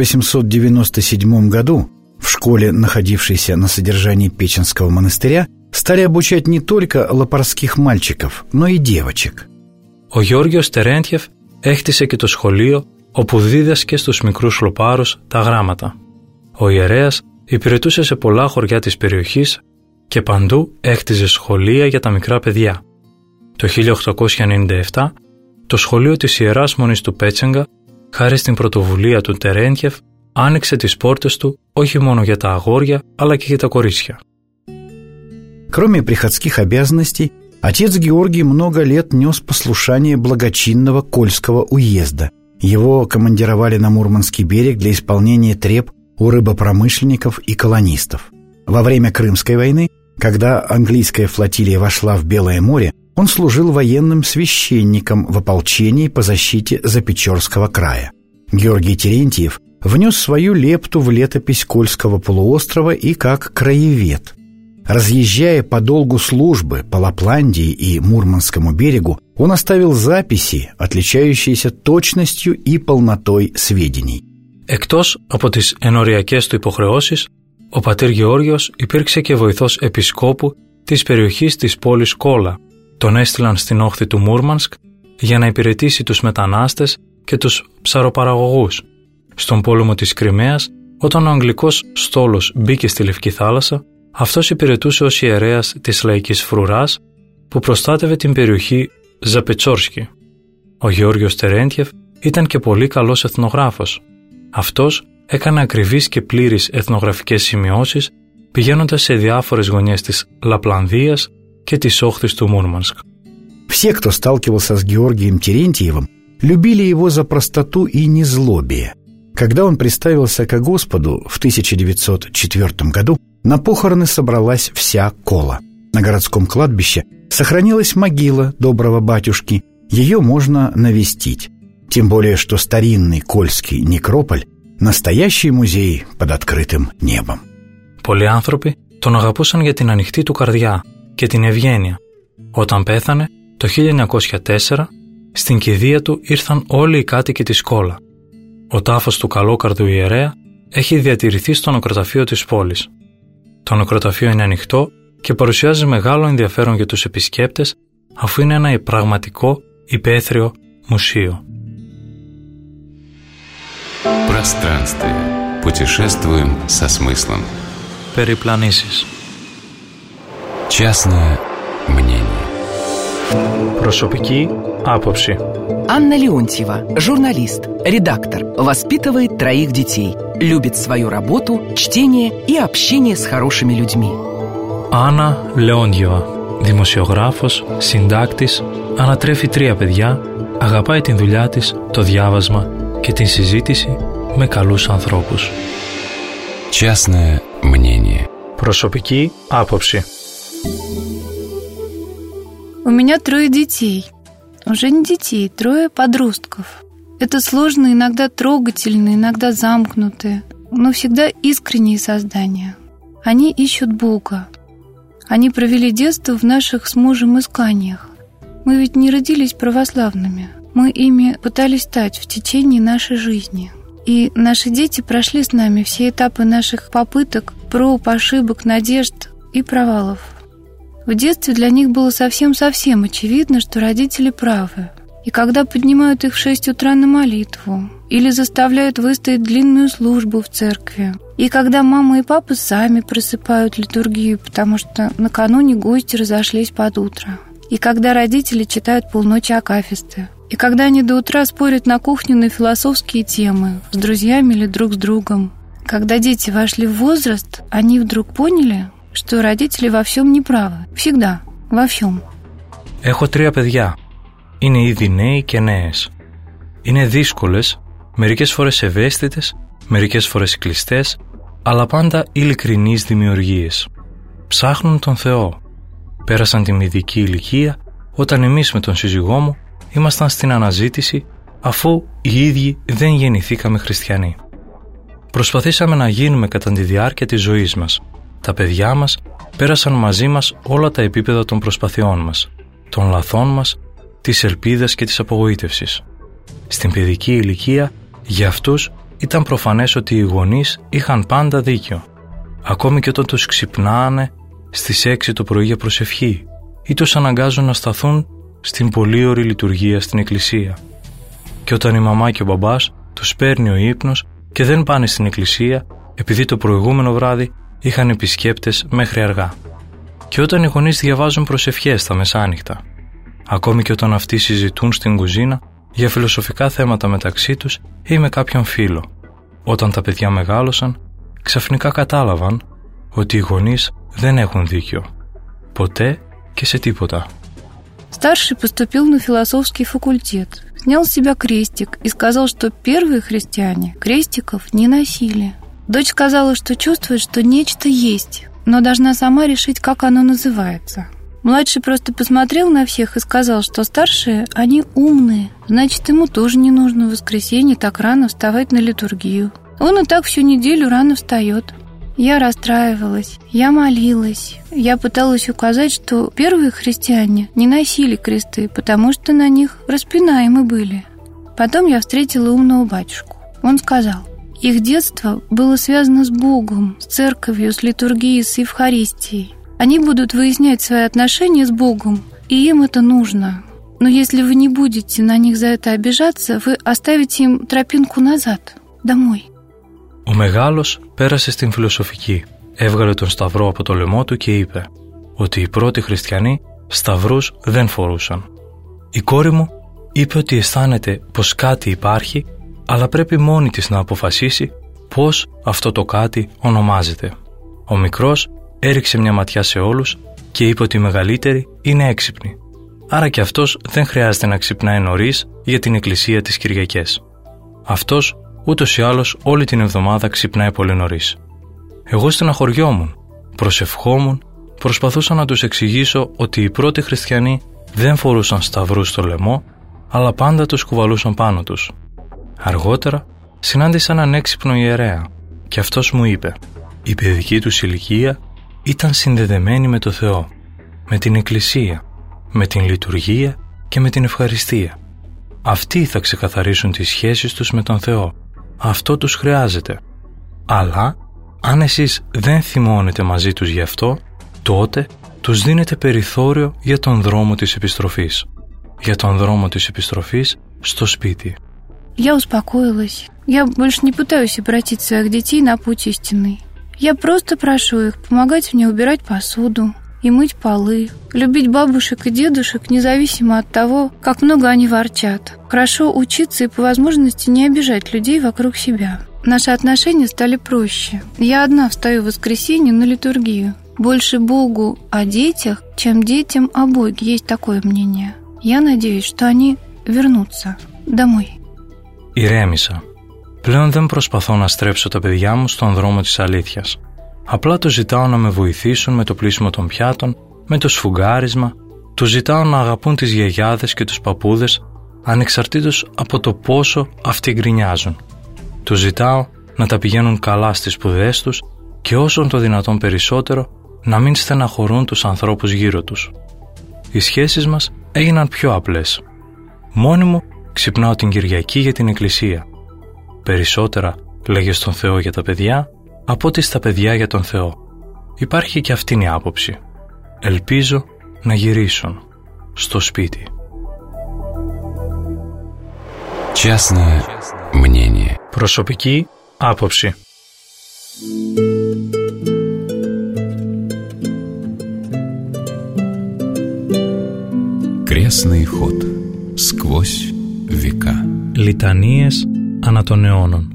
1897 году в школе, находившейся на содержании Печенского монастыря, стали обучать не только лопарских мальчиков, но и девочек. Ο Γεώργιος Τερέντιεφ έχτισε και το σχολείο όπου δίδασκε στους μικρούς λοπάρους τα γράμματα. Ο ιερέας υπηρετούσε σε πολλά χωριά της περιοχής και παντού έχτιζε σχολεία για τα μικρά παιδιά. Το 1897 το σχολείο της Ιεράς Μονής του Πέτσεγκα, χάρη στην πρωτοβουλία του Τερέντιεφ, άνοιξε τις πόρτες του όχι μόνο για τα αγόρια αλλά και για τα κορίτσια. Кроме приходских обязанностей, отец Георгий много лет нес послушание благочинного Кольского уезда. Его командировали на Мурманский берег для исполнения треб у рыбопромышленников и колонистов. Во время Крымской войны, когда английская флотилия вошла в Белое море, он служил военным священником в ополчении по защите Запечорского края. Георгий Терентьев внес свою лепту в летопись Кольского полуострова и как краевед. Разъезжая по долгу службы по Лапландии и Мурманскому берегу, он оставил записи, отличающиеся точностью и полнотой сведений. Εκτός από τις ενοριακές του υποχρεώσεις, ο πατήρ Γεώργιος υπήρξε και βοηθός επισκόπου της περιοχής της πόλης Κόλα. Τον έστειλαν στην όχθη του Μούρμανσκ για να υπηρετήσει τους μετανάστες και τους ψαροπαραγωγούς. Στον πόλεμο της Κριμαίας, όταν ο Αγγλικός στόλος μπήκε στη Λευκή Θάλασσα, αυτός υπηρετούσε ως ιερέας της λαϊκής φρουράς που προστάτευε την περιοχή Ζαπετσόρσκι. Ο Γεώργιος Τερέντιεφ ήταν και πολύ καλός εθνογράφος. Αυτός έκανε ακριβείς και πλήρεις εθνογραφικές σημειώσεις πηγαίνοντας σε διάφορες γωνιές της Λαπλανδίας και της όχθης του Мурманск. Все, кто сталкивался с Георгием Терентьевым, любили его за простоту и незлобие. Когда он представился ко Господу в 1904 году, на похороны собралась вся Кола. На городском кладбище сохранилась могила доброго батюшки, ее можно навестить. Тем более, что старинный Кольский некрополь – настоящий музей под открытым небом. Πολλοί άνθρωποι τον αγαπούσαν για την ανοιχτή του καρδιά και την ευγένεια. Όταν πέθανε, το 1904, στην κηδεία του ήρθαν όλοι οι κάτοικοι της Κόλα. Ο τάφος του καλόκαρδου ιερέα έχει διατηρηθεί στο νεκροταφείο της πόλης. Το νεκροταφείο είναι ανοιχτό και παρουσιάζει μεγάλο ενδιαφέρον για τους επισκέπτες, αφού είναι ένα πραγματικό υπαίθριο μουσείο. Пространствие. Путешествуем со смыслом. Περιπλανήσεις. Частное мнение. Προσωπική άποψη. Анна Леонтьева, журналист, редактор, воспитывает 3 детей, любит свою работу, чтение и общение с хорошими людьми. Άννα Λεόντιεβα, δημοσιογράφος, συντάκτης, ανατρέφει 3 παιδιά, αγαπάει την δουλειά της, το διάβασμα και την συζήτηση με καλούς ανθρώπους. Частное мнение. Προσωπική άποψη. У меня 3 детей. Уже не детей, 3 подростков. Это сложные, иногда трогательные, иногда замкнутые, но всегда искренние создания. Они ищут Бога. Они провели детство в наших с мужем исканиях. Мы ведь не родились православными. Мы ими пытались стать в течение нашей жизни. И наши дети прошли с нами все этапы наших попыток, проб, ошибок, надежд и провалов. В детстве для них было совсем-совсем очевидно, что родители правы. И когда поднимают их в 6 утра на молитву или заставляют выстоять длинную службу в церкви, и когда мама и папа сами просыпают литургию, потому что накануне гости разошлись под утро, и когда родители читают полночи акафисты, и когда они до утра спорят на кухне на философские темы с друзьями или друг с другом, когда дети вошли в возраст, они вдруг поняли, что родители во всем неправы. Всегда. Во всем. Έχω 3 παιδιά. Είναι ήδη νέοι και νέες. Είναι δύσκολες, μερικές φορές ευαίσθητες, μερικές φορές κλειστές, αλλά πάντα ειλικρινείς δημιουργίες. Ψάχνουν τον Θεό. Πέρασαν την ειδική ηλικία όταν εμείς με τον σύζυγό μου ήμασταν στην αναζήτηση, αφού οι ίδιοι δεν γεννηθήκαμε χριστιανοί. Προσπαθήσαμε να γίνουμε κατά τη διάρκεια της ζωής μας. Τα παιδιά μας πέρασαν μαζί μας όλα τα επίπεδα των προσπαθειών μας, των λαθών μας, της ελπίδας και της απογοήτευσης. Στην παιδική ηλικία, για αυτούς ήταν προφανές ότι οι γονείς είχαν πάντα δίκιο. Ακόμη και όταν τους ξυπνάνε στις 6 το πρωί για προσευχή ή τους αναγκάζουν να σταθούν στην πολύ ωρη λειτουργία στην εκκλησία. Και όταν η μαμά και ο μπαμπάς τους παίρνει ο ύπνος και δεν πάνε στην εκκλησία επειδή το προηγούμενο βράδυ είχαν επισκέπτες μέχρι αργά. Και όταν οι γονείς διαβάζουν προσευχές τα μεσάνυχτα. Ακόμη και όταν αυτοί συζητούν στην κουζίνα για φιλοσοφικά θέματα μεταξύ τους ή με κάποιον φίλο. Όταν τα παιδιά μεγάλωσαν, ξαφνικά κατάλαβαν ότι οι γονείς δεν έχουν δίκιο. Ποτέ και σε τίποτα. Старший поступил на философский факультет, снял с себя крестик и сказал, что первые христиане крестиков не носили. Дочь сказала, что чувствует, что нечто есть, но должна сама решить, как оно называется. Младший просто посмотрел на всех и сказал, что старшие, они умные, значит, ему тоже не нужно в воскресенье так рано вставать на литургию. Он и так всю неделю рано встает. Я расстраивалась, я молилась, я пыталась указать, что первые христиане не носили кресты, потому что на них распинаемы были. Потом я встретила умного батюшку. Он сказал, их детство было связано с Богом, с церковью, с литургией, с Евхаристией. Они будут выяснять свои отношения с Богом, и им это нужно. Но если вы не будете на них за это обижаться, вы оставите им тропинку назад, домой. Ο μεγάλος πέρασε στην φιλοσοφική, έβγαλε τον σταυρό από το λαιμό του και είπε ότι οι πρώτοι χριστιανοί σταυρούς δεν φορούσαν. Η κόρη μου είπε ότι αισθάνεται πως κάτι υπάρχει, αλλά πρέπει μόνη της να αποφασίσει πώς αυτό το κάτι ονομάζεται. Ο μικρός έριξε μια ματιά σε όλους και είπε ότι οι μεγαλύτεροι είναι έξυπνοι. Άρα και αυτός δεν χρειάζεται να ξυπνάει νωρίς για την εκκλησία τις Κυριακές. Αυτός ούτως ή άλλως όλη την εβδομάδα ξυπνάει πολύ νωρίς. Εγώ στεναχωριόμουν, προσευχόμουν, προσπαθούσα να τους εξηγήσω ότι οι πρώτοι χριστιανοί δεν φορούσαν σταυρούς στο λαιμό, αλλά πάντα τους κουβαλούσαν πάνω τους. Αργότερα συνάντησα έναν έξυπνο ιερέα και αυτός μου είπε η παιδική τους ηλικία ήταν συνδεδεμένη με το Θεό, με την Εκκλησία, με την λειτουργία και με την ευχαριστία. Αυτοί θα ξεκαθαρίσουν τις σχέσεις τους με τον Θεό. Αυτό τους χρειάζεται. Αλλά, αν εσείς δεν θυμώνετε μαζί τους γι' αυτό, τότε τους δίνετε περιθώριο για τον δρόμο της επιστροφής. Για τον δρόμο της επιστροφής στο σπίτι. Я успокоилась. Я больше не пытаюсь обратить своих детей на путь истинный. Я просто прошу их помогать мне убирать посуду и мыть полы, любить бабушек и дедушек, независимо от того, как много они ворчат. Хорошо учиться и по возможности не обижать людей вокруг себя. Наши отношения стали проще. Я одна встаю в воскресенье на литургию. Больше Богу о детях, чем детям о Боге. Есть такое мнение. Я надеюсь, что они вернутся домой. Ηρέμησα. Πλέον δεν προσπαθώ να στρέψω τα παιδιά μου στον δρόμο της αλήθειας. Απλά τους ζητάω να με βοηθήσουν με το πλύσιμο των πιάτων, με το σφουγγάρισμα, τους ζητάω να αγαπούν τις γιαγιάδες και τους παππούδες, ανεξαρτήτως από το πόσο αυτοί γκρινιάζουν. Τους ζητάω να τα πηγαίνουν καλά στις σπουδές τους και όσον το δυνατόν περισσότερο να μην στεναχωρούν τους ανθρώπους γύρω τους. Οι σχέσεις μας έγιναν πιο απλές. Μόνοι μου ξυπνάω την Κυριακή για την εκκλησία. Περισσότερα λέγε στον Θεό για τα παιδιά από ότι στα παιδιά για τον Θεό. Υπάρχει και αυτήν η άποψη. Ελπίζω να γυρίσουν στο σπίτι. Частное мнение. Προσωπική άποψη. Крестный ход. Сквозь века. Λιτανίες ανά των αιώνων.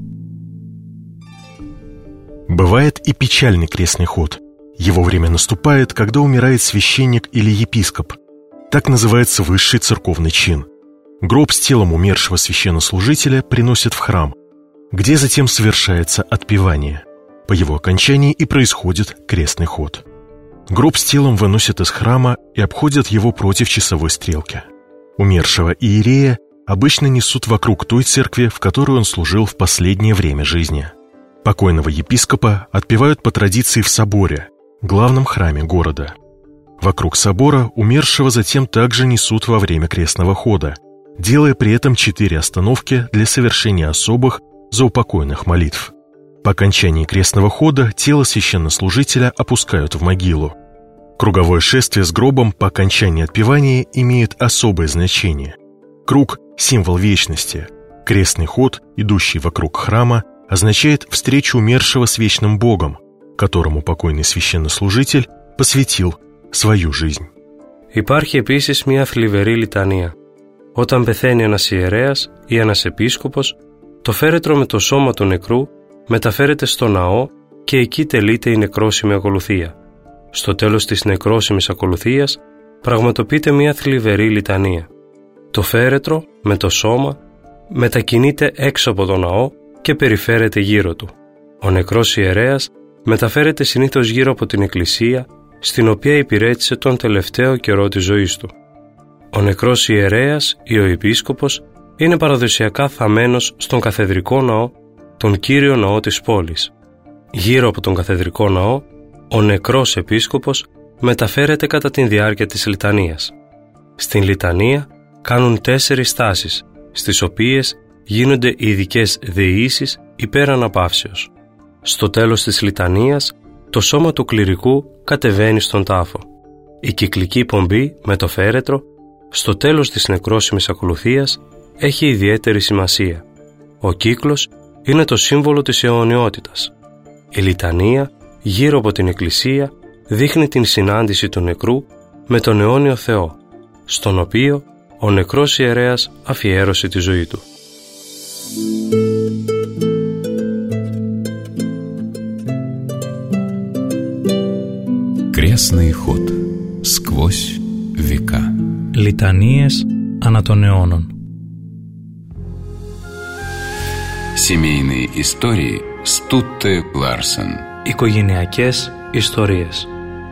Бывает и печальный крестный ход. Его время наступает, когда умирает священник или епископ. Так называется высший церковный чин. Гроб с телом умершего священнослужителя приносят в храм, где затем совершается отпевание. По его окончании и происходит крестный ход. Гроб с телом выносят из храма и обходят его против часовой стрелки. Умершего иерея обычно несут вокруг той церкви, в которой он служил в последнее время жизни. Покойного епископа отпевают по традиции в соборе, главном храме города. Вокруг собора умершего затем также несут во время крестного хода, делая при этом 4 остановки для совершения особых заупокойных молитв. По окончании крестного хода тело священнослужителя опускают в могилу. Круговое шествие с гробом по окончании отпевания имеет особое значение. Круг – символ вечности. Крестный ход, идущий вокруг храма, означает встречу умершего с вечным Богом, которому покойный священнослужитель посвятил свою жизнь. Υπάρχει επίσης μια θλιβερή λιτανία. Όταν πεθαίνει ένας ιερέας ή ένας επίσκοπος, το φέρετρο με το σώμα του νεκρού μεταφέρεται στο ναό και εκεί τελείται η νεκρόσιμη ακολουθία. Στο τέλος της νεκρόσιμης ακολουθίας πραγματοποιείται μια θλιβερή λιτανία. Το φέρετρο με το σώμα μετακινείται έξω από τον ναό και περιφέρεται γύρω του. Ο νεκρός ιερέας μεταφέρεται συνήθως γύρω από την εκκλησία στην οποία υπηρέτησε τον τελευταίο καιρό της ζωής του. Ο νεκρός ιερέας ή ο επίσκοπος είναι παραδοσιακά θαμμένος στον καθεδρικό ναό, τον κύριο ναό της πόλης. Γύρω από τον καθεδρικό ναό, ο νεκρός επίσκοπος μεταφέρεται κατά τη διάρκεια της λιτανίας. Στην λιτανία κάνουν 4 στάσεις, στις οποίες γίνονται ειδικές δεήσεις υπέρ αναπαύσεως. Στο τέλος της λιτανίας, το σώμα του κληρικού κατεβαίνει στον τάφο. Η κυκλική πομπή με το φέρετρο, στο τέλος της νεκρόσιμης ακολουθίας, έχει ιδιαίτερη σημασία. Ο κύκλος είναι το σύμβολο της αιωνιότητας. Η λιτανία γύρω από την εκκλησία δείχνει την συνάντηση του νεκρού με τον αιώνιο Θεό, στον οποίο ο νεκρός ιερέας αφιέρωσε τη ζωή του. Крестный ход. Сквозь века. Λιτανίες ανά των αιώνων. Семейные истории с Тутте Ларсен. Οικογενειακές ιστορίες.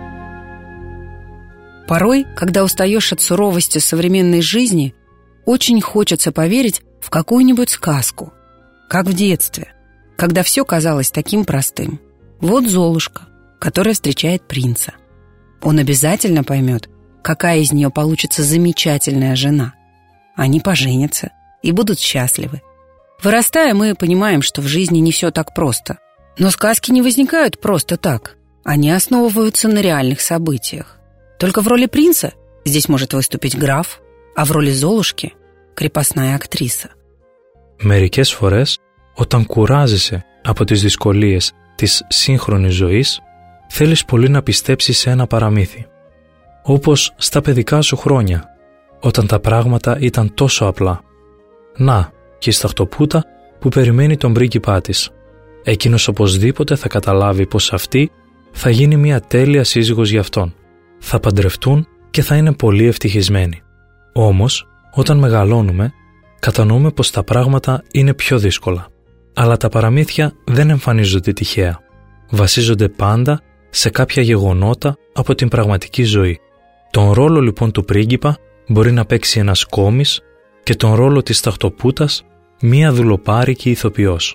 Порой, когда устаешь от суровости современной жизни, очень хочется поверить в какую-нибудь сказку, как в детстве, когда все казалось таким простым. Вот Золушка, которая встречает принца. Он обязательно поймет, какая из нее получится замечательная жена. Они поженятся и будут счастливы. Вырастая, мы понимаем, что в жизни не все так просто. Но сказки не возникают просто так. Они основываются на реальных событиях. Только в роли принца здесь может выступить граф, а в роли Золушки – крепостная актриса. Μερικές φορές, όταν κουράζεσαι από τις δυσκολίες της σύγχρονης ζωής, θέλεις πολύ να πιστέψεις σε ένα παραμύθι. Όπως στα παιδικά σου χρόνια, όταν τα πράγματα ήταν τόσο απλά. Να, και η σταχτοπούτα που περιμένει τον πρίγκιπά της. Εκείνος οπωσδήποτε θα καταλάβει πως αυτή θα γίνει μια τέλεια σύζυγος για αυτόν. Θα παντρευτούν και θα είναι πολύ ευτυχισμένοι. Όμως, όταν μεγαλώνουμε, κατανοούμε πως τα πράγματα είναι πιο δύσκολα. Αλλά τα παραμύθια δεν εμφανίζονται τυχαία. Βασίζονται πάντα σε κάποια γεγονότα από την πραγματική ζωή. Τον ρόλο λοιπόν του πρίγκιπα μπορεί να παίξει ένας κόμις και τον ρόλο της ταχτοπούτας μία δουλοπάρικη ηθοποιός.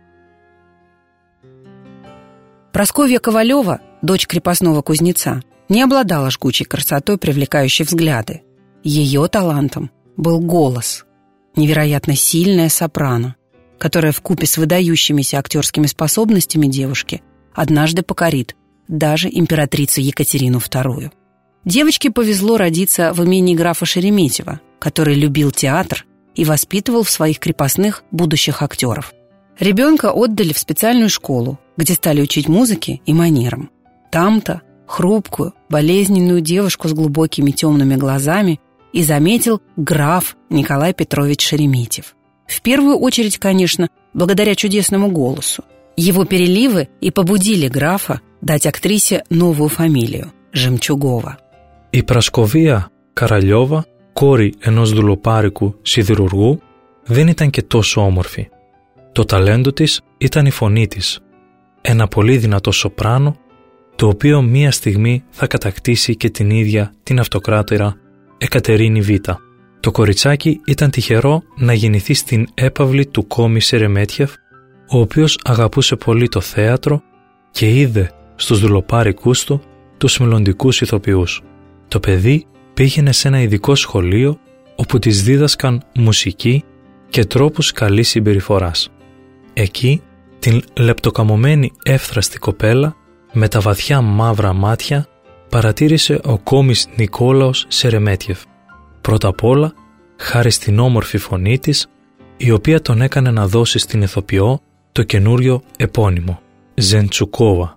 Прасковья Ковалева, дочь крепостного кузнеца, не обладала жгучей красотой, привлекающей взгляды. Ее талантом был голос, невероятно сильная сопрано, которая вкупе с выдающимися актерскими способностями девушки однажды покорит даже императрицу Екатерину II. Девочке повезло родиться в имении графа Шереметьева, который любил театр и воспитывал в своих крепостных будущих актеров. Ребенка отдали в специальную школу, где стали учить музыке и манерам. Там-то хрупкую, болезненную девушку с глубокими темными глазами и заметил граф Николай Петрович Шереметьев. В первую очередь, конечно, благодаря чудесному голосу. Его переливы и побудили графа дать актрисе новую фамилию – Жемчугова. Η Πρασκοβία Καραλιόβα, κόρη ενός δουλοπάρικου σιδηρουργού, δεν ήταν και τόσο όμορφη. Το ταλέντο της ήταν η φωνή της, ένα πολύ δυνατό σοπράνο, το οποίο μία στιγμή θα κατακτήσει και την ίδια την αυτοκράτορα Εκατερίνη Β. Το κοριτσάκι ήταν τυχερό να γεννηθεί στην έπαυλη του κόμι Σερεμέτιεφ, ο οποίος αγαπούσε πολύ το θέατρο και είδε στους δουλοπάρικούς του τους μελλοντικούς ηθοποιούς. Το παιδί πήγαινε σε ένα ειδικό σχολείο όπου της δίδασκαν μουσική και τρόπους καλής συμπεριφοράς. Εκεί την λεπτοκαμωμένη εύθραστη κοπέλα με τα βαθιά μαύρα μάτια παρατήρησε ο κόμις Νικόλαος Σερεμέτιεφ. Πρώτα απ' όλα, χάρη στην όμορφη φωνή της, η οποία τον έκανε να δώσει στην ηθοποιό το καινούριο επώνυμο, Ζεντσουκόβα.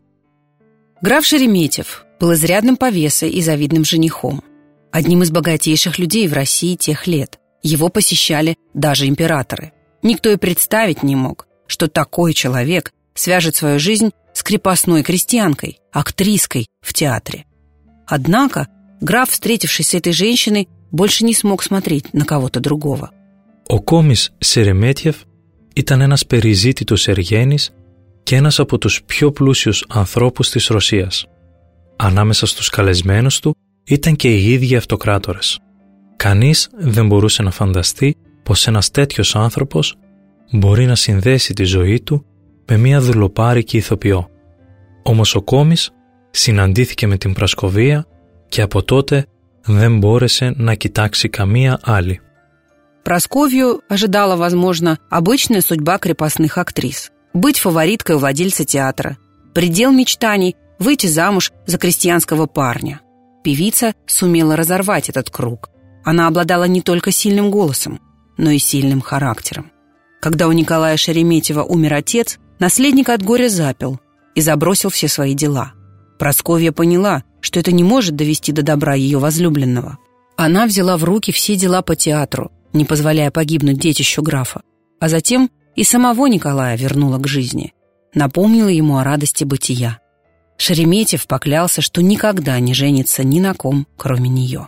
Граф Шереметьев был изрядным повесой и завидным женихом. Одним из богатейших людей в России тех лет. Его посещали даже императоры. Никто и представить не мог, что такой человек свяжет свою жизнь с крепостной крестьянкой, актриской в театре. Однако граф, встретившись с этой женщиной, больше не смог смотреть на кого-то другого. Ο Κόμις Σερεμέτιεφ ήταν ένας περιζήτητος εργένης και ένας από τους πιο πλούσιους ανθρώπους της Ρωσίας. Ανάμεσα στους καλεσμένους του ήταν και οι ίδιοι αυτοκράτορες. Κανείς δεν μπορούσε να φανταστεί πως ένας τέτοιος άνθρωπος μπορεί να συνδέσει τη ζωή του με μια δουλοπάρικη ηθοποιό. Όμως ο Κόμις συναντήθηκε με την Πρασκοβία και από τότε δεν μπόρεσε να κοιτάξει καμία άλλη. Прасковью ожидала, возможно, обычная судьба крепостных актрис. Быть фавориткой у владельца театра. Предел мечтаний – выйти замуж за крестьянского парня. Певица сумела разорвать этот круг. Она обладала не только сильным голосом, но и сильным характером. Когда у Николая Шереметьева умер отец, наследник от горя запил и забросил все свои дела. Прасковья поняла, что это не может довести до добра ее возлюбленного. Она взяла в руки все дела по театру, не позволяя погибнуть детищу графа, а затем и самого Николая вернула к жизни, напомнила ему о радости бытия. Шереметьев поклялся, что никогда не женится ни на ком, кроме нее.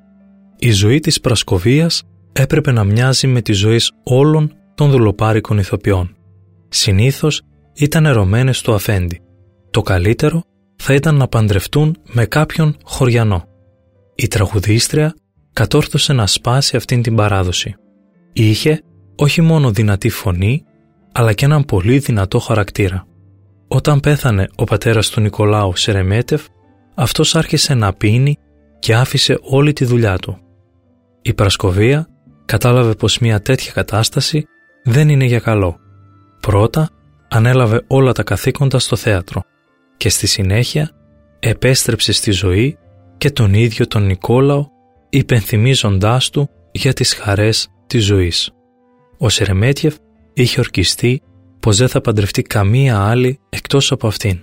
Η ζωή της Πρασκοβίας έπρεπε να μοιάζει με τις ζωές όλων των δουλοπάρικων ηθοποιών. Συνήθως ήταν ερωμένες του αφέντη. Το καλύτερο θα ήταν να παντρευτούν με κάποιον χωριανό. Η τραγουδίστρια κατόρθωσε να σπάσει αυτήν την παράδοση. Είχε όχι μόνο δυνατή φωνή, αλλά και έναν πολύ δυνατό χαρακτήρα. Όταν πέθανε ο πατέρας του Νικολάου Σερεμέτιεφ, αυτός άρχισε να πίνει και άφησε όλη τη δουλειά του. Η Πρασκοβία κατάλαβε πως μια τέτοια κατάσταση δεν είναι για καλό. Πρώτα ανέλαβε όλα τα καθήκοντα στο θέατρο και στη συνέχεια επέστρεψε στη ζωή και τον ίδιο τον Νικόλαο, υπενθυμίζοντάς του για τις χαρές της ζωής. Ο Σερεμέτιεφ είχε ορκιστεί πως δεν θα παντρευτεί καμία άλλη εκτός από αυτήν.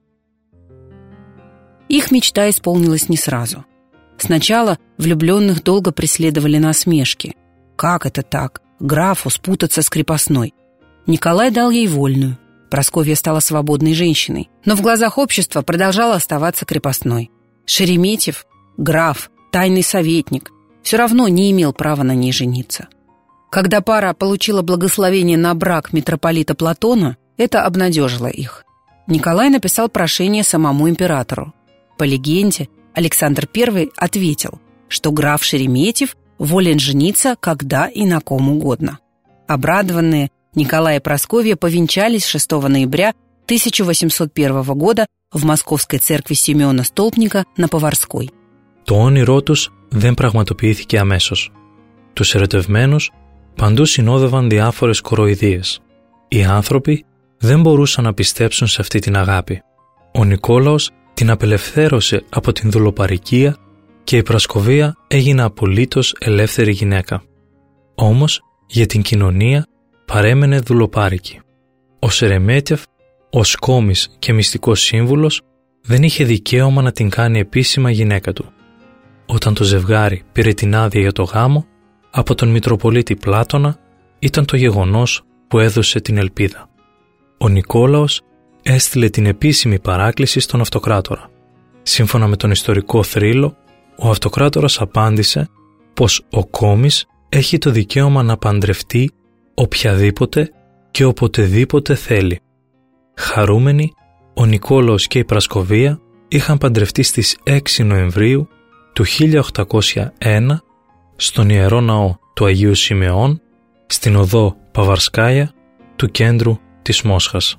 Их мечта исполнилась не сразу. Сначала влюбленных долго преследовали насмешки. Как это так? Графу спутаться с крепостной. Николай дал ей вольную. Прасковья стала свободной женщиной, но в глазах общества продолжала оставаться крепостной. Шереметьев, граф, тайный советник, все равно не имел права на ней жениться. Когда пара получила благословение на брак митрополита Платона, это обнадежило их. Николай написал прошение самому императору. По легенде, Александр I ответил, что граф Шереметьев волен жениться когда и на ком угодно. Обрадованные, Николай и Прасковья повенчались 6 ноября 1801 года в Московской церкви Симеона Столпника на Поварской. Το όνειρό τους δεν πραγματοποιήθηκε αμέσως. Τους ερωτευμένους παντού συνόδευαν διάφορες κοροϊδίες. Οι άνθρωποι δεν μπορούσαν να πιστέψουν σε αυτή την αγάπη. Ο Νικόλαος την απελευθέρωσε από την δουλοπαρικία και η Πρασκοβία έγινε απολύτως ελεύθερη γυναίκα. Όμως για την κοινωνία παρέμενε δουλοπάρικη. Ο Σερεμέτιεφ, ως κόμις και μυστικός σύμβουλος, δεν είχε δικαίωμα να την κάνει επίσημα γυναίκα του. Όταν το ζευγάρι πήρε την άδεια για το γάμο, από τον Μητροπολίτη Πλάτωνα ήταν το γεγονός που έδωσε την ελπίδα. Ο Νικόλαος έστειλε την επίσημη παράκληση στον αυτοκράτορα. Σύμφωνα με τον ιστορικό θρύλο, ο αυτοκράτορας απάντησε πως ο κόμις έχει το δικαίωμα να παντρευτεί οποιαδήποτε και οποτεδήποτε θέλει. Χαρούμενοι, ο Νικόλαος και η Πρασκοβία είχαν παντρευτεί στις 6 Νοεμβρίου του 1801 στον Ιερό Ναό του Αγίου Σιμεών, στην οδό Паварская του κέντρου της Μόσχας.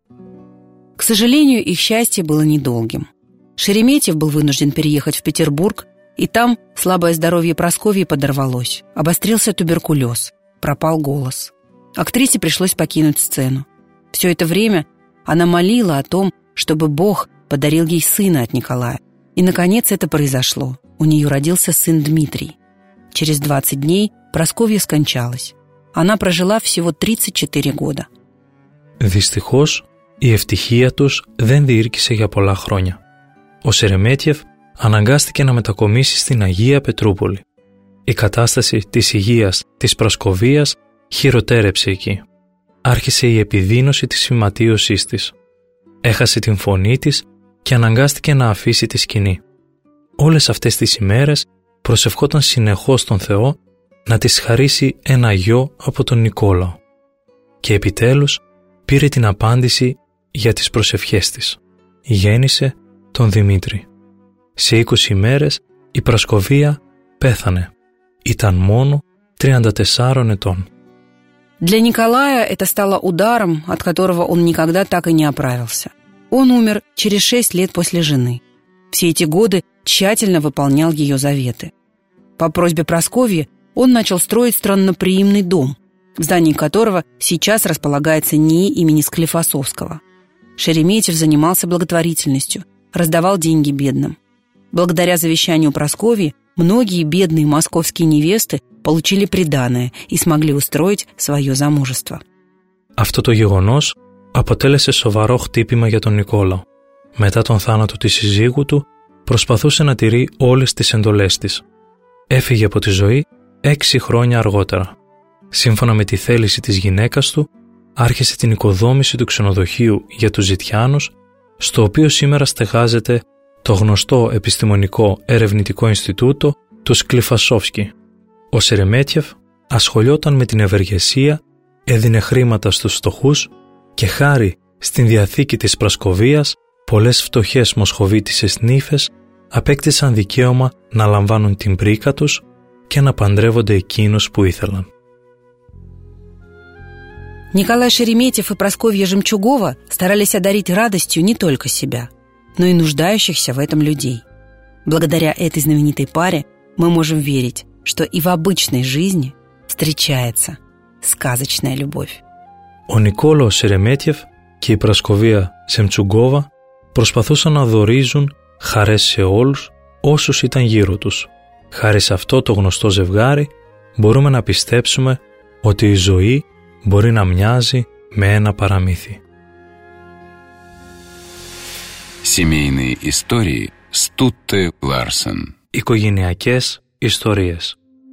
К сожалению, их счастье было недолгим. Шереметьев был вынужден переехать в Петербург, и там слабое здоровье Прасковьи подорвалось. Обострился туберкулез, пропал голос. Актрисе пришлось покинуть сцену. Все это время она молила о том, чтобы Бог подарил ей сына от Николая. И, наконец, это произошло. У нее родился сын Дмитрий. Через 20 дней Прасковья скончалась. Она прожила всего 34 года. Δυστυχώς, η ευτυχία τους δεν διήρκησε για πολλά χρόνια. Ο Σερεμέτιεφ αναγκάστηκε να μετακομίσει στην Αγία Πετρούπολη. Η κατάσταση της υγείας της Πρασκοβίας χειροτέρεψε εκεί. άρχισε η επιδείνωση της φυματίωσής της. Έχασε την φωνή της και αναγκάστηκε να αφήσει τη σκηνή. Όλες αυτές τις ημέρες προσευχόταν συνεχώς τον Θεό να της χαρίσει ένα γιο από τον Νικόλαο. Και επιτέλους πήρε την απάντηση για τις προσευχές της. Γέννησε τον Δημήτρη. Σε 20 ημέρες η Πρασκοβία πέθανε. Ήταν μόνο 34 ετών. Для Николая это стало ударом, от которого он никогда так и не оправился. Он умер через 6 лет после жены. Все эти годы тщательно выполнял ее заветы. По просьбе Прасковьи он начал строить странноприимный дом, в здании которого сейчас располагается НИИ имени Склифосовского. Шереметьев занимался благотворительностью, раздавал деньги бедным. Благодаря завещанию Прасковьи многие бедные московские невесты получили приданое и смогли устроить свое замужество. Αυτό το γεγονός αποτέλεσε σοβαρό χτύπημα για τον Νικόλαο. Μετά τον θάνατο της συζύγου του, προσπαθούσε να τηρεί όλες τις εντολές της. Έφυγε από τη ζωή 6 χρόνια αργότερα. Σύμφωνα με τη θέληση της γυναίκας του, άρχισε την οικοδόμηση του ξενοδοχείου για τους Ζητιάνους, στο οποίο σήμερα στεγάζεται το γνωστό επιστημονικό ερευνητικό Ινστιτούτο του Σκλιφασόφσκι. Ο Σερεμέτιεφ ασχολιόταν με την ευεργεσία, έδινε χρήματα στους φτωχούς και χάρη στην διαθήκη της Πρασκοβίας, πολλές φτωχές μοσχοβίτισσες νύφες απέκτησαν δικαίωμα να λαμβάνουν την πρίκα τους και να παντρεύονται εκείνους που ήθελαν. Николай Шереметьев и Прасковья Жемчугова старались одарить радостью не только себя, но и нуждающихся в этом людей. Благодаря этой знаменитой паре мы можем верить, что и в обычной жизни встречается сказочная любовь. Ο Νικόλαος Σερεμέτιεφ και η Πρασκοβία Ζεμτσουγκόβα προσπαθούσαν να δωρίζουν χαρές σε όλους όσους ήταν γύρω τους. Χάρη σε αυτό το γνωστό ζευγάρι μπορούμε να πιστέψουμε ότι η ζωή μπορεί να μοιάζει με ένα παραμύθι. Семейные истории с Тутте Ларсен. Οικογενειακές ιστορίες.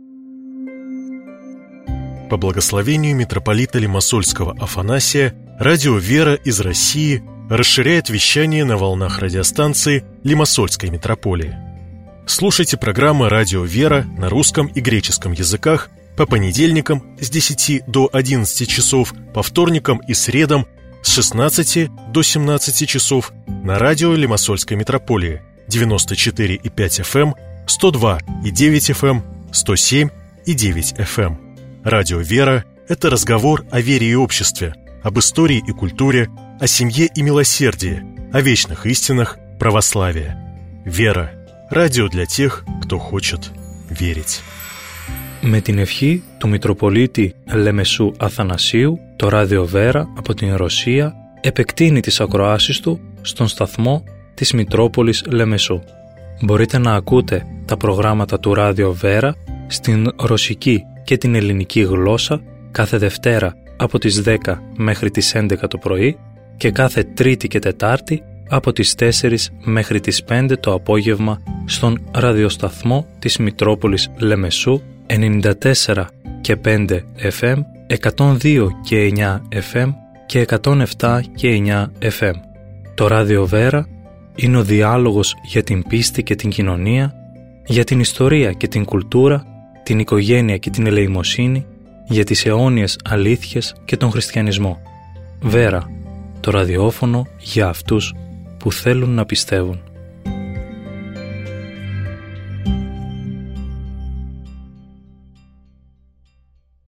По благословению митрополита Лимассольского Афанасия, радио «Вера» из России расширяет вещание на волнах радиостанции Лимассольской митрополии. Слушайте программы «Радио «Вера» на русском и греческом языках по понедельникам с 10 до 11 часов, по вторникам и средам с 16 до 17 часов на радио Лимассольской митрополии 94,5 FM, 102,9 FM, 107,9 FM. Радио «Вера» — это разговор о вере и обществе, об истории и культуре, о семье и милосердии, о вечных истинах православия. «Вера» — радио для тех, кто хочет верить. Με την ευχή του Μητροπολίτη Λεμεσού Αθανασίου, το ράδιο Βέρα από την Ρωσία επεκτείνει τις ακροάσεις του στον σταθμό της Μητρόπολης Λεμεσού. Μπορείτε να ακούτε τα προγράμματα του ράδιο Βέρα στην ρωσική και την ελληνική γλώσσα κάθε Δευτέρα από τις 10 μέχρι τις 11 το πρωί και κάθε Τρίτη και Τετάρτη από τις 4 μέχρι τις 5 το απόγευμα στον ραδιοσταθμό της Μητρόπολης Λεμεσού 94 και 5 FM, 102 και 9 FM και 107 και 9 FM. Το ράδιο Βέρα είναι ο διάλογος για την πίστη και την κοινωνία, για την ιστορία και την κουλτούρα, την οικογένεια και την ελεημοσύνη, για τις αιώνιες αλήθειες και τον χριστιανισμό. Βέρα, το ραδιόφωνο για αυτούς που θέλουν να πιστεύουν.